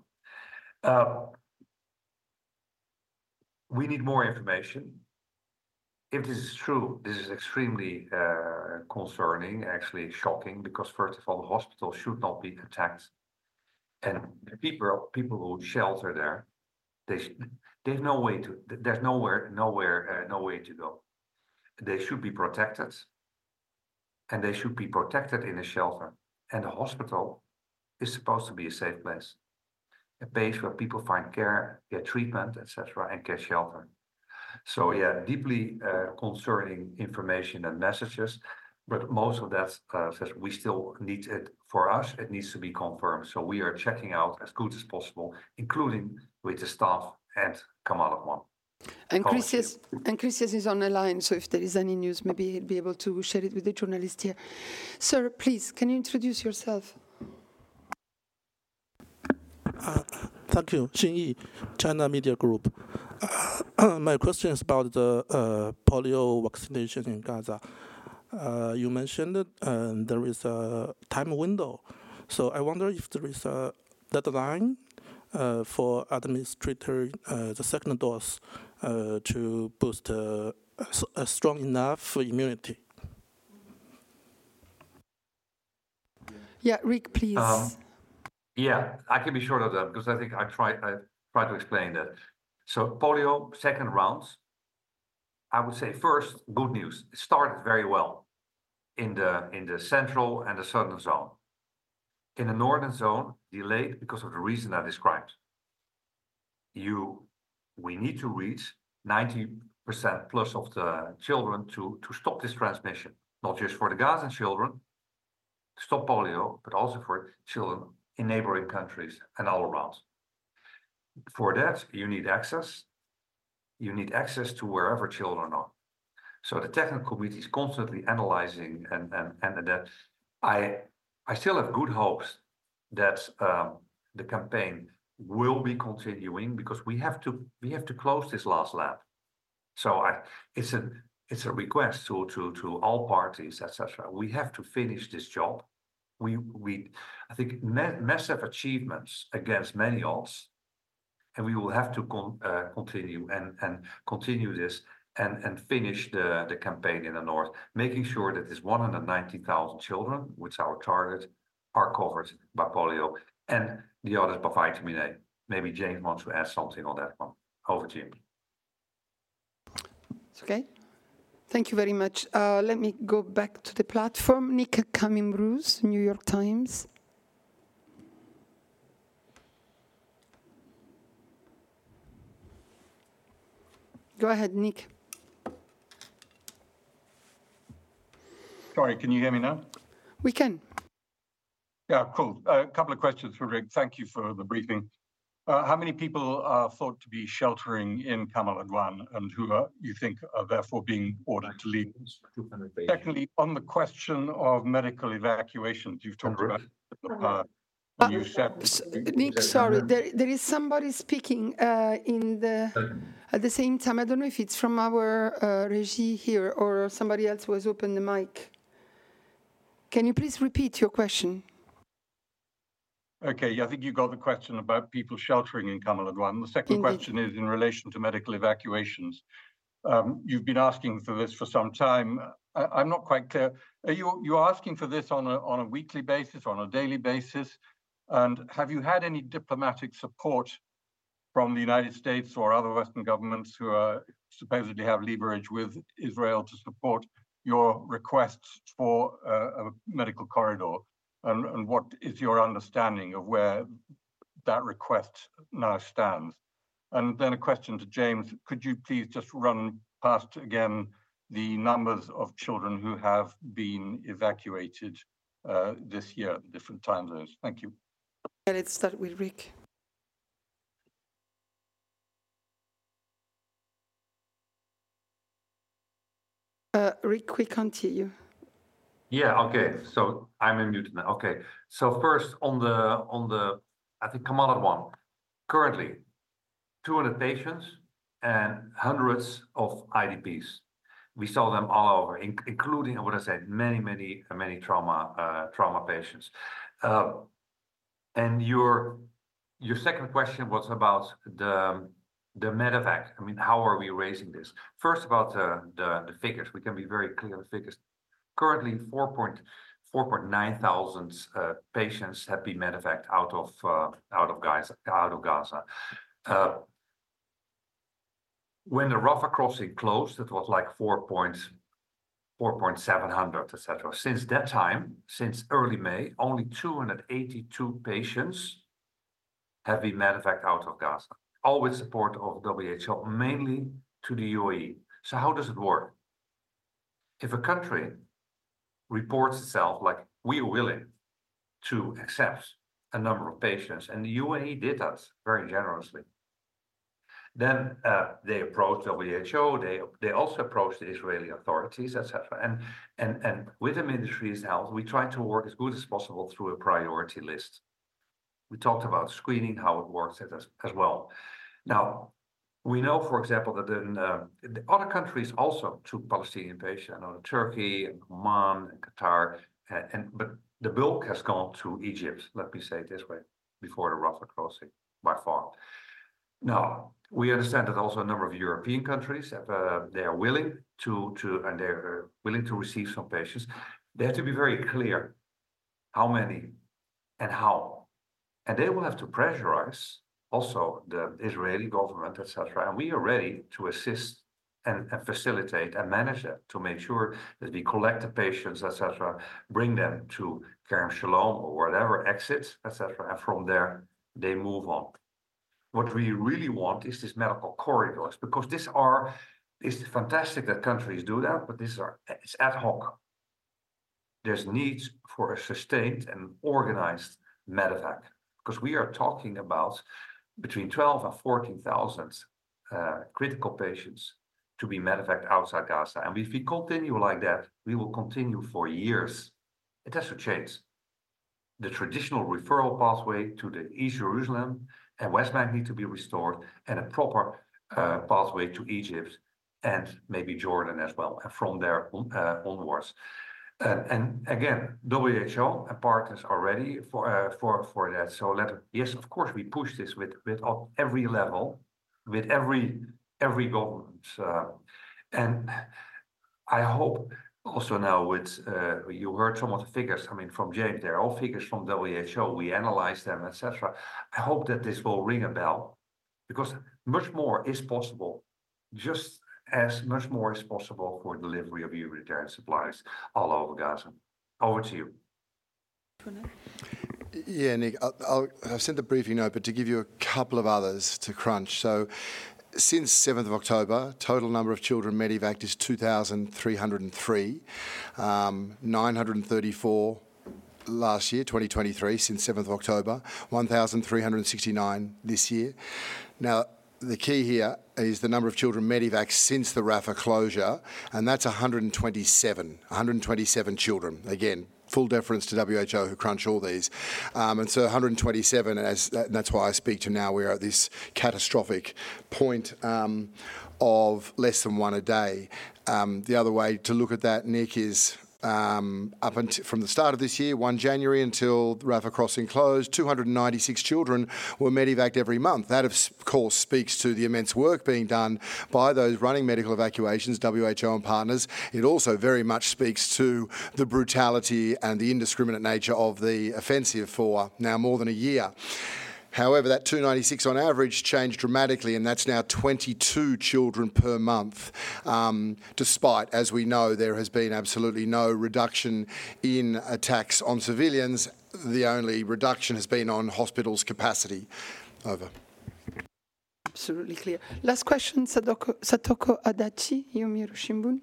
We need more information. If this is true, this is extremely concerning, actually shocking, because first of all, the hospital should not be attacked. And the people who shelter there, they've no way to, there's no way to go. They should be protected, and they should be protected in a shelter. And the hospital is supposed to be a safe place, a place where people find care, get treatment, etc., and get shelter. So yeah, deeply concerning information and messages, but most of that says we still need it. For us, it needs to be confirmed. So we are checking out as good as possible, including with the staff and Kamal Adwan. And Christias is on the line, so if there is any news, maybe he'll be able to share it with the journalist here. Sir, please, can you introduce yourself? Thank you. Xinyi, China Media Group. My question is about the polio vaccination in Gaza. You mentioned that there is a time window. So I wonder if there is a deadline for administering the second dose to boost a strong enough immunity. Yeah, Rick, please. Yeah, I can be short of that because I think I tried to explain that. So polio second rounds, I would say first good news. It started very well in the central and the southern zone. In the northern zone, delayed because of the reason I described. We need to reach 90% plus of the children to stop this transmission, not just for the Gazan children, to stop polio, but also for children in neighboring countries and all around. For that, you need access. You need access to wherever children are. So the technical committee is constantly analyzing and that I still have good hopes that the campaign will be continuing because we have to close this last lab. So it's a request to all parties, etc. We have to finish this job. I think massive achievements against many odds, and we will have to continue and continue this and finish the campaign in the north, making sure that this 190,000 children, which is our target, are covered by polio, and the others by vitamin A. Maybe James wants to add something on that one. Over to you. Okay. Thank you very much. Let me go back to the platform. Nick Cumming-Bruce, New York Times. Go ahead, Nick. Sorry, can you hear me now? We can. Yeah, cool. A couple of questions for Rick. Thank you for the briefing. How many people are thought to be sheltering in Kamal Adwan and who you think are therefore being ordered to leave? Secondly, on the question of medical evacuations, you've talked about you said... Nick, sorry, there is somebody speaking at the same time. I don't know if it's from our regie here or somebody else who has opened the mic. Can you please repeat your question? Okay, I think you got the question about people sheltering in Kamal Adwan. The second Indeed. question is in relation to medical evacuations. You've been asking for this for some time. I'm not quite clear. Are you asking for this on a weekly basis, on a daily basis? And have you had any diplomatic support from the United States or other Western governments who supposedly have leverage with Israel to support your requests for a medical corridor? And what is your understanding of where that request now stands? And then a question to James, could you please just run past again the numbers of children who have been evacuated this year at different time zones? Thank you. Let's start with Rick. Rick, we can't hear you. Yeah, okay. So I'm unmuted now. Okay. So first on the I think Kamal Adwan, currently 200 patients and hundreds of IDPs. We saw them all over, including, I would say, many trauma patients. And your second question was about the medevac. I mean, how are we raising this? First, about the figures. We can be very clear on the figures. Currently, 4.9 thousand patients have been medevaced out of Gaza. When the Rafah crossing closed, it was like 4.700, etc. Since that time, since early May, only 282 patients have been medevaced out of Gaza, all with support of WHO, mainly to the UAE. So how does it work? If a country reports itself like we are willing to accept a number of patients, and the UAE did that very generously, then they approached WHO, they also approached the Israeli authorities, etc. And with the Ministry's help, we tried to work as good as possible through a priority list. We talked about screening, how it works as well. Now, we know, for example, that the other countries also took Palestinian patients. I know Turkey, and Oman, and Qatar, but the bulk has gone to Egypt, let me say it this way, before the Rafah crossing, by far. Now, we understand that also a number of European countries they are willing to receive some patients. They have to be very clear how many and how, and they will have to pressurize also the Israeli government, etc. And we are ready to assist and facilitate and manage that to make sure that we collect the patients, etc., bring them to Kerem Shalom or whatever exit, etc. And from there they move on. What we really want is this medical corridors, because it's fantastic that countries do that, but it's ad hoc. There's needs for a sustained and organized medevac, because we are talking about between 12 and 14,000 critical patients to be medevaced outside Gaza. And if we continue like that, we will continue for years. It has to change. The traditional referral pathway to the East Jerusalem and West Bank need to be restored, and a proper pathway to Egypt and maybe Jordan as well, and from there onwards. And again, WHO and partners are ready for that. So yes, of course, we push this with every level, with every government, and I hope also now with you heard some of the figures. I mean, from James, they're all figures from WHO. We analyze them, etc. I hope that this will ring a bell, because much more is possible, just as much more is possible for delivery of humanitarian supplies all over Gaza. Over to you. Yeah, Nick, I've sent the briefing note, but to give you a couple of others to crunch. So since 7th of October, total number of children medevaced is 2,303, 934 last year, 2023, since 7th of October, 1,369 this year. Now, the key here is the number of children medevaced since the Rafah closure, and that's 127 children. Again, full deference to WHO who crunch all these. And so 127, and that's why I speak to now, we're at this catastrophic point of less than one a day. The other way to look at that, Nick, is up until from the start of this year, 1 January, until Rafah crossing closed, 296 children were medevaced every month. That, of course, speaks to the immense work being done by those running medical evacuations, WHO and partners. It also very much speaks to the brutality and the indiscriminate nature of the offensive for now more than a year. However, that 296 on average changed dramatically, and that's now 22 children per month, despite, as we know, there has been absolutely no reduction in attacks on civilians. The only reduction has been on hospitals' capacity. Over. Absolutely clear. Last question, Satoko Adachi, Yomiuri Shimbun.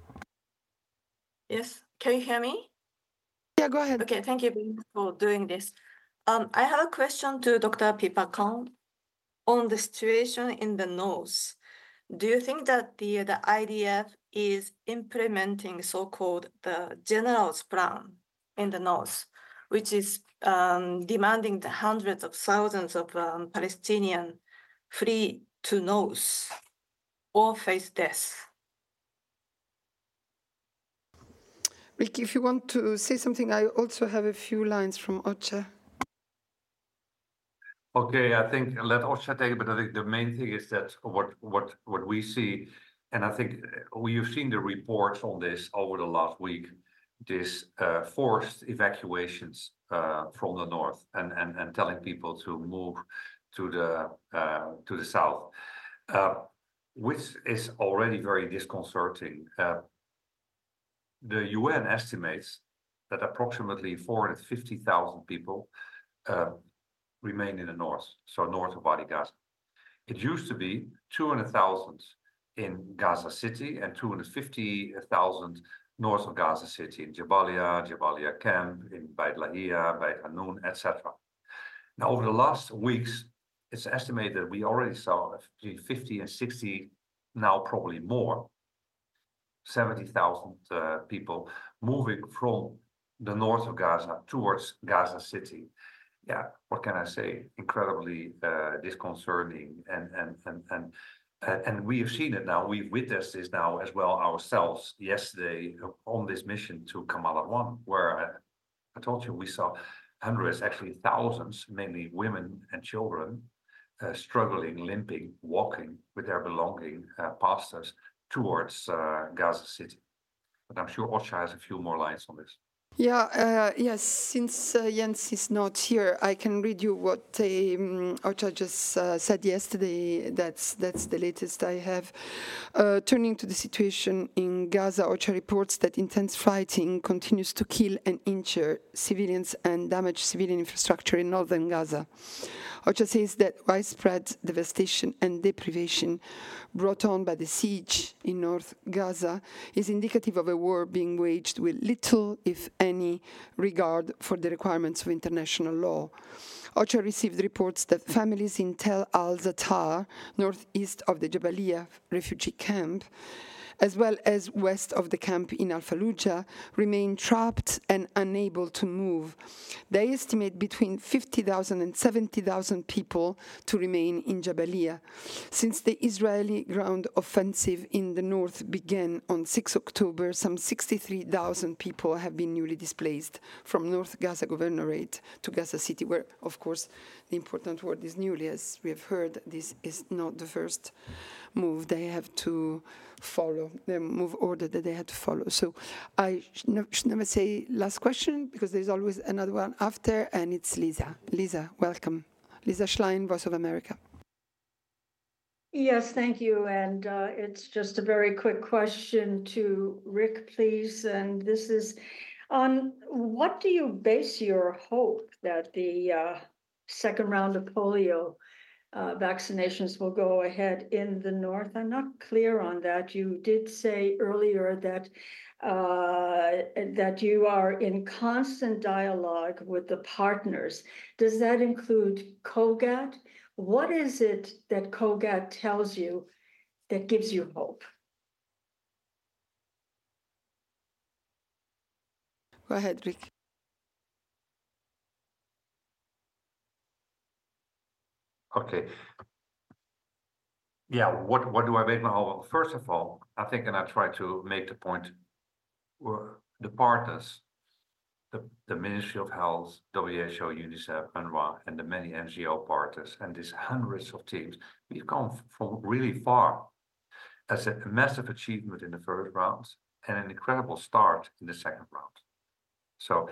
Yes, can you hear me? Yeah, go ahead. Okay, thank you for doing this. I have a question to Dr. Pipakan on the situation in the north. Do you think that the IDF is implementing so-called the general's plan in the north, which is demanding the hundreds of thousands of Palestinians flee to north or face death? Rick, if you want to say something, I also have a few lines from OCHA. Okay, I think let OCHA take it, but I think the main thing is that what we see, and I think we've seen the reports on this over the last week, this forced evacuations from the north and telling people to move to the south, which is already very disconcerting. The UN estimates that approximately 450,000 people remain in the north, so north of Wadi Gaza. It used to be 200,000 in Gaza City and 250,000 north of Gaza City, in Jabalia Camp, in Beit Lahia, Beit Hanun, etc. Now, over the last weeks, it's estimated that we already saw between 50 and 60, now probably more, 70,000 people moving from the north of Gaza towards Gaza City. Yeah, what can I say? Incredibly disconcerting, and we have seen it now. We've witnessed this now as well ourselves yesterday on this mission to Kamal Adwan, where I told you we saw hundreds, actually thousands, mainly women and children, struggling, limping, walking with their belongings past us towards Gaza City. But I'm sure OCHA has a few more lines on this. Yeah, yes, since Jens is not here, I can read you what OCHA just said yesterday. That's the latest I have. Turning to the situation in Gaza, OCHA reports that intense fighting continues to kill and injure civilians and damage civilian infrastructure in northern Gaza. OCHA says that widespread devastation and deprivation brought on by the siege in North Gaza is indicative of a war being waged with little, if any, regard for the requirements of international law. OCHA received reports that families in Tel al-Zatar, northeast of the Jabalia refugee camp, as well as west of the camp in Al-Fallujah, remain trapped and unable to move. They estimate between 50,000 and 70,000 people to remain in Jabalia. Since the Israeli ground offensive in the north began on 6 October, some 63,000 people have been newly displaced from North Gaza Governorate to Gaza City, where, of course, the important word is newly. As we have heard, this is not the first move they have to follow, the move order that they had to follow. So I should never say last question, because there's always another one after, and it's Lisa. Lisa, welcome. Lisa Schlein, Voice of America. Yes, thank you. And it's just a very quick question to Rick, please. And this is on what do you base your hope that the second round of polio vaccinations will go ahead in the north? I'm not clear on that. You did say earlier that that you are in constant dialogue with the partners. Does that include COGAT? What is it that COGAT tells you that gives you hope? Go ahead, Rick. Okay. Yeah, what do I make my hope? First of all, I think, and I try to make the point, the partners, the Ministry of Health, WHO, UNICEF, UNRWA, and the many NGO partners, and these hundreds of teams, we've come from really far as a massive achievement in the first round and an incredible start in the second round. So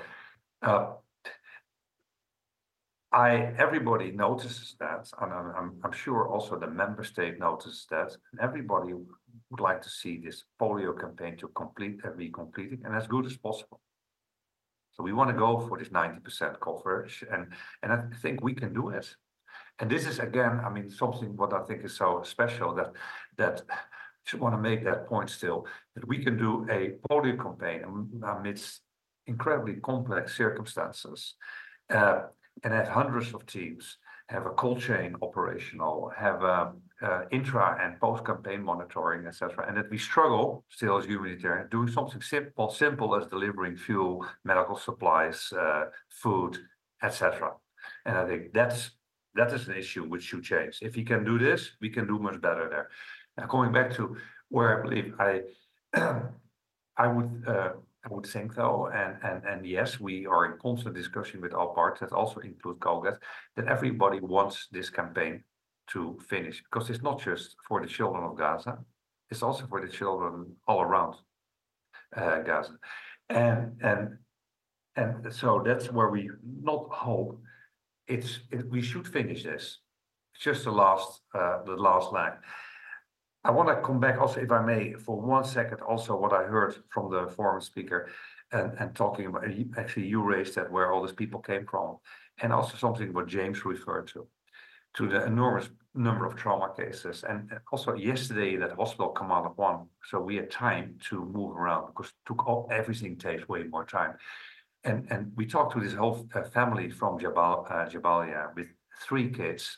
everybody notices that, and I'm sure also the member state notices that, and everybody would like to see this polio campaign to be completed and as good as possible. So we want to go for this 90% coverage, and I think we can do it. And this is again, I mean, something what I think is so special that I want to make that point still, that we can do a polio campaign amidst incredibly complex circumstances, and have hundreds of teams, have a cold chain operational, have intra and post-campaign monitoring, etc. And that we struggle still as humanitarian, doing something simple as delivering fuel, medical supplies, food, etc. And I think that is an issue which should change. If we can do this, we can do much better there. Now, going back to where I believe I would think though, and yes, we are in constant discussion with all parties, that also include Colgate, that everybody wants this campaign to finish, because it's not just for the children of Gaza, it's also for the children all around Gaza. And so that's where we not hope, we should finish this. It's just the last leg. I want to come back also, if I may, for 1 second, also what I heard from the former speaker and talking about, actually you raised that, where all these people came from, and also something what James referred to the enormous number of trauma cases. And also yesterday that hospital Kamal Adwan, so we had time to move around, because everything takes way more time. And we talked to this whole family from Jabalia with three kids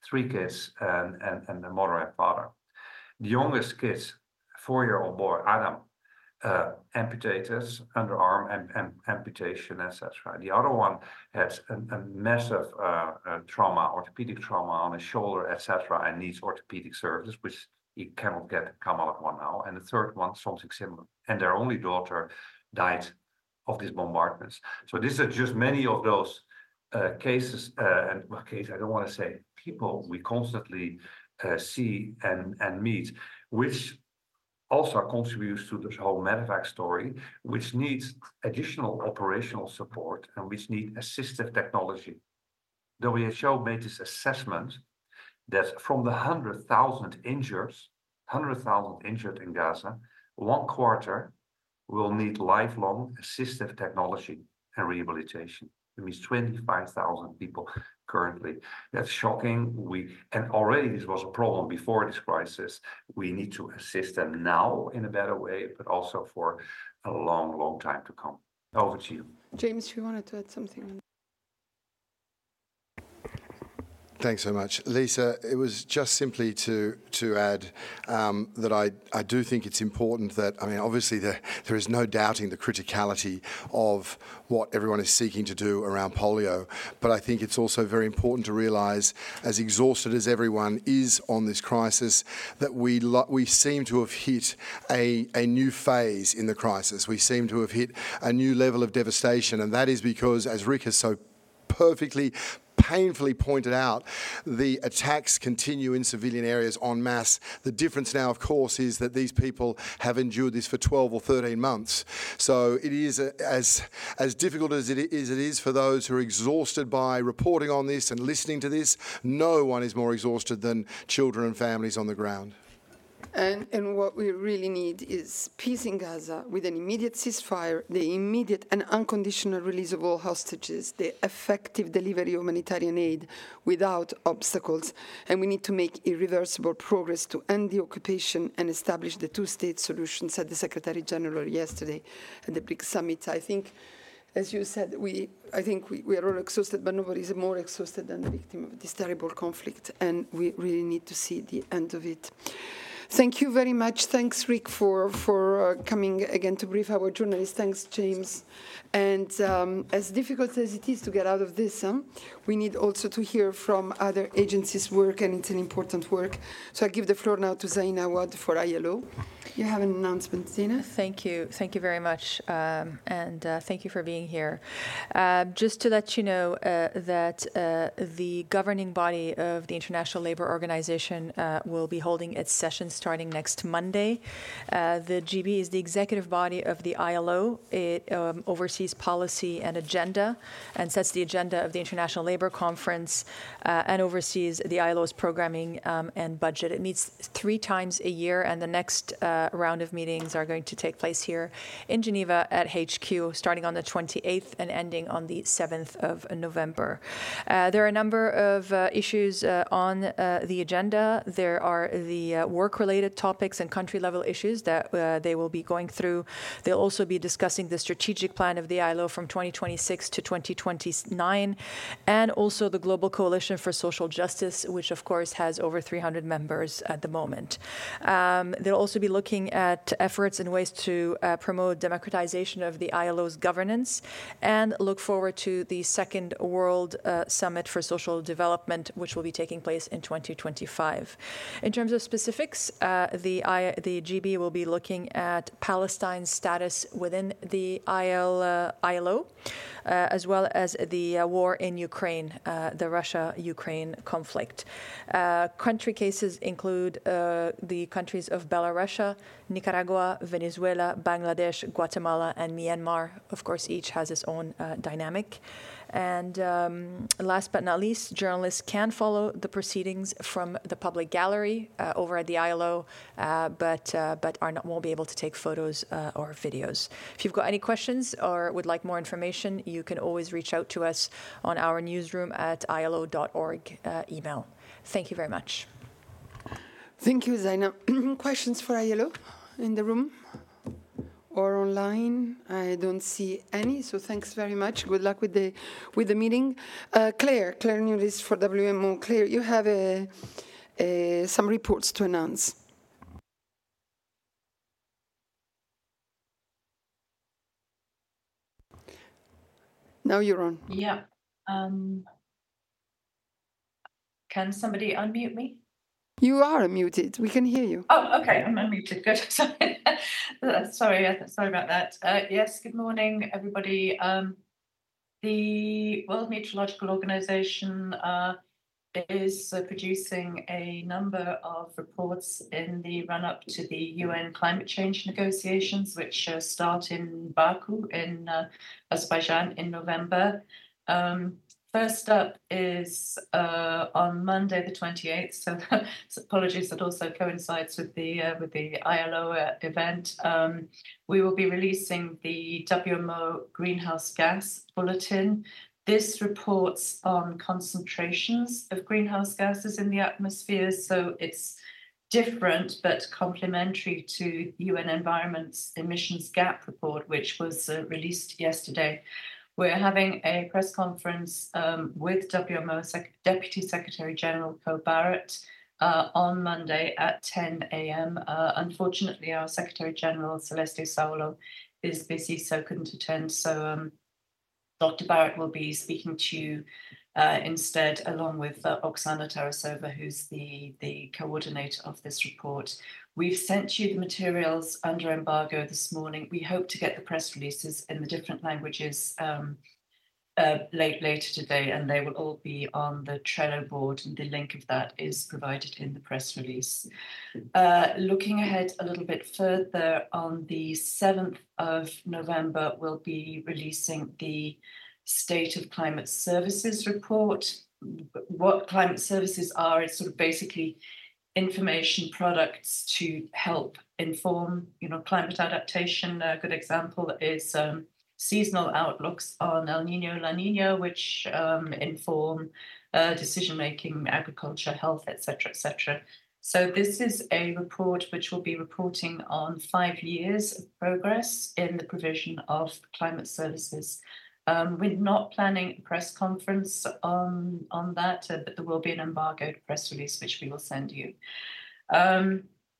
and the mother and father. The youngest kid, 4-year-old boy, Adam, amputated, underarm amputation, etc. The other one had a massive trauma, orthopedic trauma on his shoulder, etc., and needs orthopedic services, which he cannot get Kamal Adwan now. And the third one, something similar. And their only daughter died of these bombardments. So these are just many of those cases, I don't want to say people we constantly see and meet, which also contributes to this whole medevac story, which needs additional operational support and which need assistive technology. WHO made this assessment that from the 100,000 injured in Gaza, 1/4 will need lifelong assistive technology and rehabilitation. It means 25,000 people currently. That's shocking. And already this was a problem before this crisis. We need to assist them now in a better way, but also for a long, long time to come. Over to you. James, you wanted to add something? Thanks so much. Lisa, it was just simply to add that I do think it's important that, I mean, obviously there is no doubting the criticality of what everyone is seeking to do around polio, but I think it's also very important to realise, as exhausted as everyone is on this crisis, that we seem to have hit a new phase in the crisis. We seem to have hit a new level of devastation, and that is because, as Rick has so painfully pointed out, the attacks continue in civilian areas en masse. The difference now, of course, is that these people have endured this for 12 or 13 months. So it is as difficult as it is for those who are exhausted by reporting on this and listening to this. No one is more exhausted than children and families on the ground. And what we really need is peace in Gaza with an immediate ceasefire, the immediate and unconditional release of all hostages, the effective delivery of humanitarian aid without obstacles. And we need to make irreversible progress to end the occupation and establish the two-state solution, said the Secretary General yesterday at the BRICS summit. I think, as you said, I think we are all exhausted, but nobody is more exhausted than the victim of this terrible conflict, and we really need to see the end of it. Thank you very much. Thanks, Rick, for coming again to brief our journalists. Thanks, James. And as difficult as it is to get out of this, we need also to hear from other agencies' work, and it's an important work. So I give the floor now to Zaina Awad for ILO. You have an announcement, Zaina. Thank you. Thank you very much. And thank you for being here. Just to let you know that the governing body of the International Labour Organization will be holding its session starting next Monday. The GB is the executive body of the ILO. It oversees policy and agenda and sets the agenda of the International Labour Conference and oversees the ILO's programming and budget. It meets 3 times a year, and the next round of meetings are going to take place here in Geneva at HQ, starting on the 28th and ending on the 7th of November. There are a number of issues on the agenda. There are the work-related topics and country-level issues that they will be going through. They'll also be discussing the strategic plan of the ILO from 2026 to 2029, and also the Global Coalition for Social Justice, which of course has over 300 members at the moment. They'll also be looking at efforts and ways to promote democratization of the ILO's governance, and look forward to the Second World Summit for Social Development, which will be taking place in 2025. In terms of specifics, the GB will be looking at Palestine's status within the ILO, as well as the war in Ukraine, the Russia-Ukraine conflict. Country cases include the countries of Belarus, Nicaragua, Venezuela, Bangladesh, Guatemala, and Myanmar. Of course, each has its own dynamic. And last but not least, journalists can follow the proceedings from the public gallery over at the ILO, but won't be able to take photos or videos. If you've got any questions or would like more information, you can always reach out to us on our newsroom at ilo.org email. Thank you very much. Thank you, Zaina. Questions for ILO in the room or online? I don't see any, so thanks very much. Good luck with the meeting. Claire Nulis for WMO. Claire, you have some reports to announce. Now you're on. Yeah. Can somebody unmute me? You are unmuted. We can hear you. Oh, okay. I'm unmuted. Good. Sorry about that. Yes, good morning, everybody. The World Meteorological Organization is producing a number of reports in the run-up to the UN climate change negotiations, which start in Baku in Azerbaijan in November. First up is on Monday the 28th, so apologies, that also coincides with the ILO event. We will be releasing the WMO Greenhouse Gas Bulletin. This reports on concentrations of greenhouse gases in the atmosphere, so it's different but complementary to UN Environment's Emissions Gap Report, which was released yesterday. We're having a press conference with WMO Deputy Secretary General Co Barrett on Monday at 10 a.m. Unfortunately, our Secretary General, Celeste Saulo, is busy, so couldn't attend. So Dr. Barrett will be speaking to you instead, along with Oksana Tarasova, who's the coordinator of this report. We've sent you the materials under embargo this morning. We hope to get the press releases in the different languages later today, and they will all be on the Trello board, and the link of that is provided in the press release. Looking ahead a little bit further, on the 7th of November, we'll be releasing the State of Climate Services report. What climate services are, it's sort of basically information products to help inform, climate adaptation. A good example is seasonal outlooks on El Nino, La Nina, which inform decision-making, agriculture, health, etc., etc. So this is a report which will be reporting on 5 years of progress in the provision of climate services. We're not planning a press conference on that, but there will be an embargoed press release which we will send you.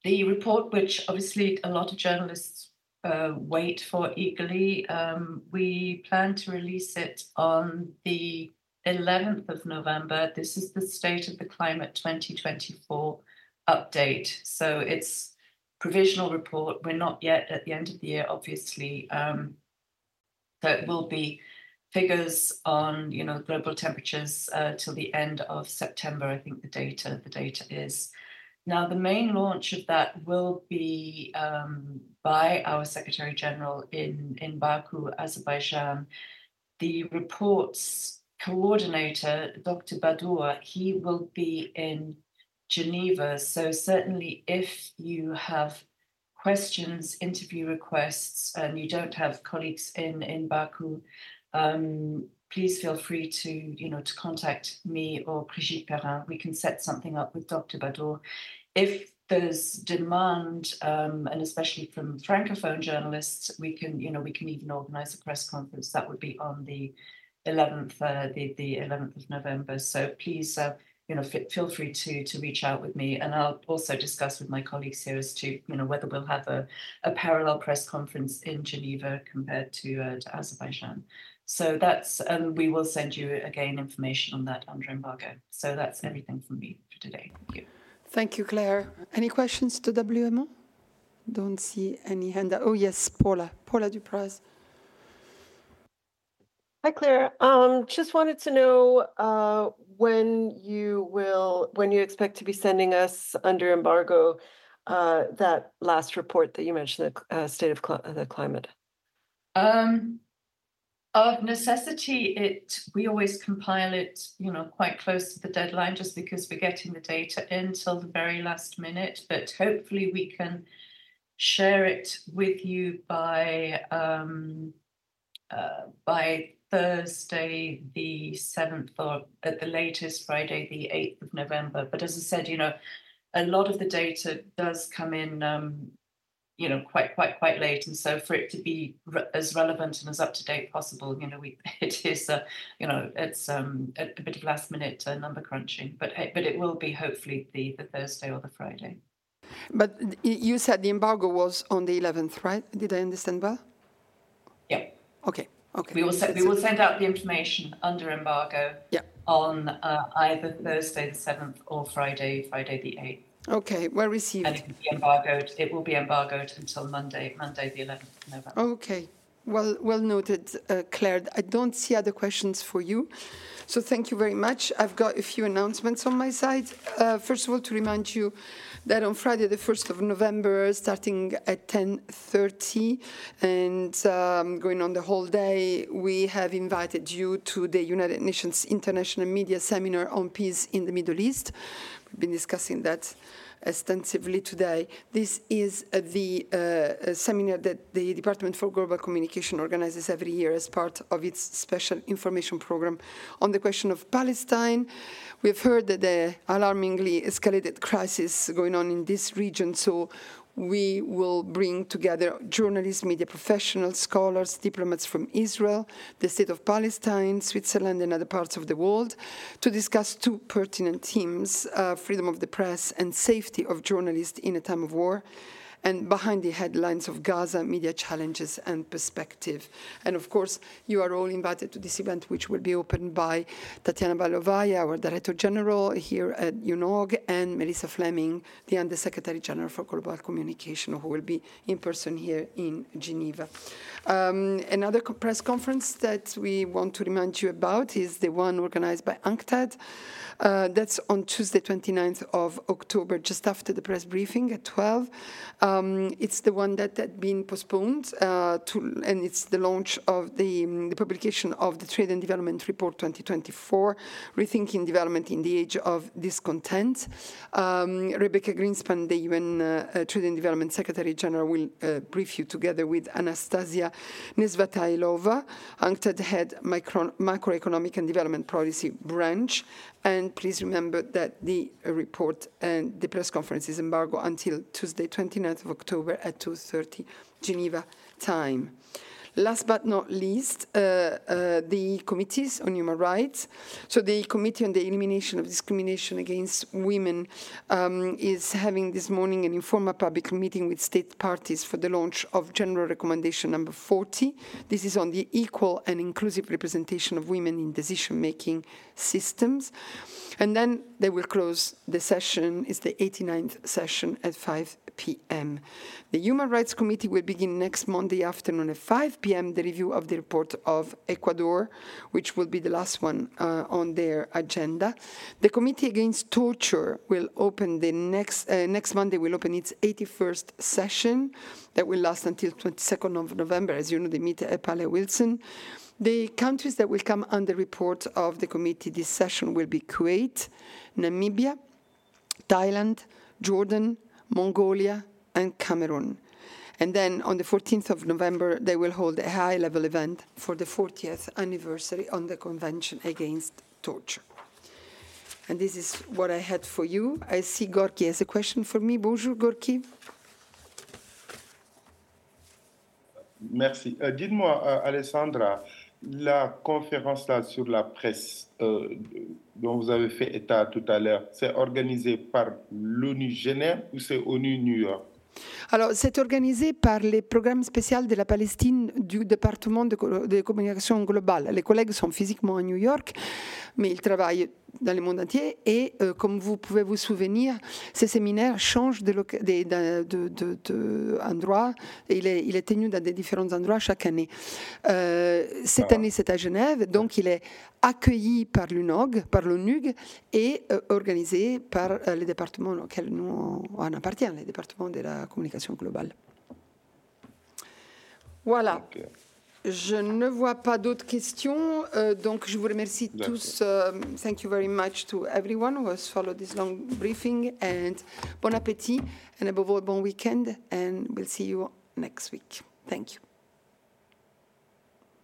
The report, which obviously a lot of journalists wait for eagerly, we plan to release it on the 11th of November. This is the State of the Climate 2024 update. So it's provisional report. We're not yet at the end of the year, obviously. So it will be figures on, global temperatures till the end of September. I think the data is. Now, the main launch of that will be by our Secretary General in Baku, Azerbaijan. The report's coordinator, Dr. Badur, he will be in Geneva. So certainly if you have questions, interview requests, and you don't have colleagues in Baku, please feel free to contact me or Brigitte Perrin. We can set something up with Dr. Badur. If there's demand, and especially from Francophone journalists, we can even organize a press conference. That would be on the 11th, the 11th of November. So please, feel free to reach out with me, and I'll also discuss with my colleagues here as to whether we'll have a parallel press conference in Geneva compared to Azerbaijan. So that's we will send you again information on that under embargo. So that's everything from me for today. Thank you. Thank you, Claire. Any questions to WMO? Don't see any hand up. Oh yes, Paula Dupraz. Hi, Claire. Just wanted to know when you expect to be sending us under embargo that last report that you mentioned, the state of the climate. Of necessity, we always compile it, quite close to the deadline, just because we're getting the data in till the very last minute. But hopefully, we can share it with you by Thursday the 7th, or at the latest Friday the 8th of November. But as I said, a lot of the data does come in, quite late, and so for it to be as relevant and as up to date possible, it is it's a bit of last minute number crunching, but it will be hopefully the Thursday or the Friday. But you said the embargo was on the 11th, right? Did I understand well? Yeah. Okay. We will send out the information under embargo. Yeah. On either Thursday the 7th or Friday the 8th. Okay, well received. And it will be embargoed until Monday the 11th of November. Okay, well noted, Claire. I don't see other questions for you. So thank you very much. I've got a few announcements on my side. First of all, to remind you that on Friday, the 1st of November, starting at 10:30 and going on the whole day, we have invited you to the United Nations International Media Seminar on Peace in the Middle East. We've been discussing that extensively today. This is the seminar that the Department for Global Communication organizes every year as part of its special information program on the question of Palestine. We've heard that the alarmingly escalated crisis going on in this region, so we will bring together journalists, media professionals, scholars, diplomats from Israel, the state of Palestine, Switzerland, and other parts of the world to discuss two pertinent themes, freedom of the press and safety of journalists in a time of war, and behind the headlines of Gaza, media challenges and perspective. And of course, you are all invited to this event, which will be opened by Tatiana Balovaya, our Director General here at UNOG, and Melissa Fleming, the Undersecretary General for Global Communication, who will be in person here in Geneva. Another press conference that we want to remind you about is the one organized by UNCTAD. That's on Tuesday, 29th of October, just after the press briefing at 12. It's the one that had been postponed, and it's the launch of the publication of the Trade and Development Report 2024, Rethinking Development in the Age of Discontent. Rebecca Greenspan, the UN Trade and Development Secretary General, will brief you together with Anastasia Nesvatailova, UNCTAD Head Macroeconomic and Development Policy Branch. And please remember that the report and the press conference is embargoed until Tuesday, 29th of October at 2:30 Geneva time. Last but not least, the committees on human rights. So the Committee on the Elimination of Discrimination Against Women is having this morning an informal public meeting with state parties for the launch of General Recommendation number 40. This is on the equal and inclusive representation of women in decision-making systems. And then they will close the session. It's the 89th session at 5 p.m. The Human Rights Committee will begin next Monday afternoon at 5 p.m. the review of the report of Ecuador, which will be the last one on their agenda. The Committee Against Torture will open the next Monday will open its 81st session that will last until 22nd of November. As you know, they meet at Palais Wilson. The countries that will come under report of the committee this session will be Kuwait, Namibia, Thailand, Jordan, Mongolia, and Cameroon. And then on the 14th of November, they will hold a high-level event for the 40th anniversary on the Convention Against Torture. And this is what I had for you. I see Gorky has a question for me. Bonjour, Gorky. Merci. Dites-moi, Alessandra, la conférence là sur la presse dont vous avez fait état tout à l'heure, c'est organisé par l'ONU Genève ou c'est ONU New York? Alors, c'est organisé par les programmes spéciaux de la Palestine du département de communication globale. Les collègues sont physiquement à New York, mais ils travaillent dans le monde entier. Et comme vous pouvez vous souvenir, ces séminaires changent d'endroit. Il est tenu dans des différents endroits chaque année. Cette année, c'est à Genève, donc il est accueilli par l'ONUG et organisé par les départements auxquels nous on appartient, les départements de la communication globale. Voilà. Okay. Je ne vois pas d'autres questions, donc je vous remercie tous. Thank you very much to everyone who has followed this long briefing, and bon appétit, and above all, bon weekend, and we'll see you next week. Thank you.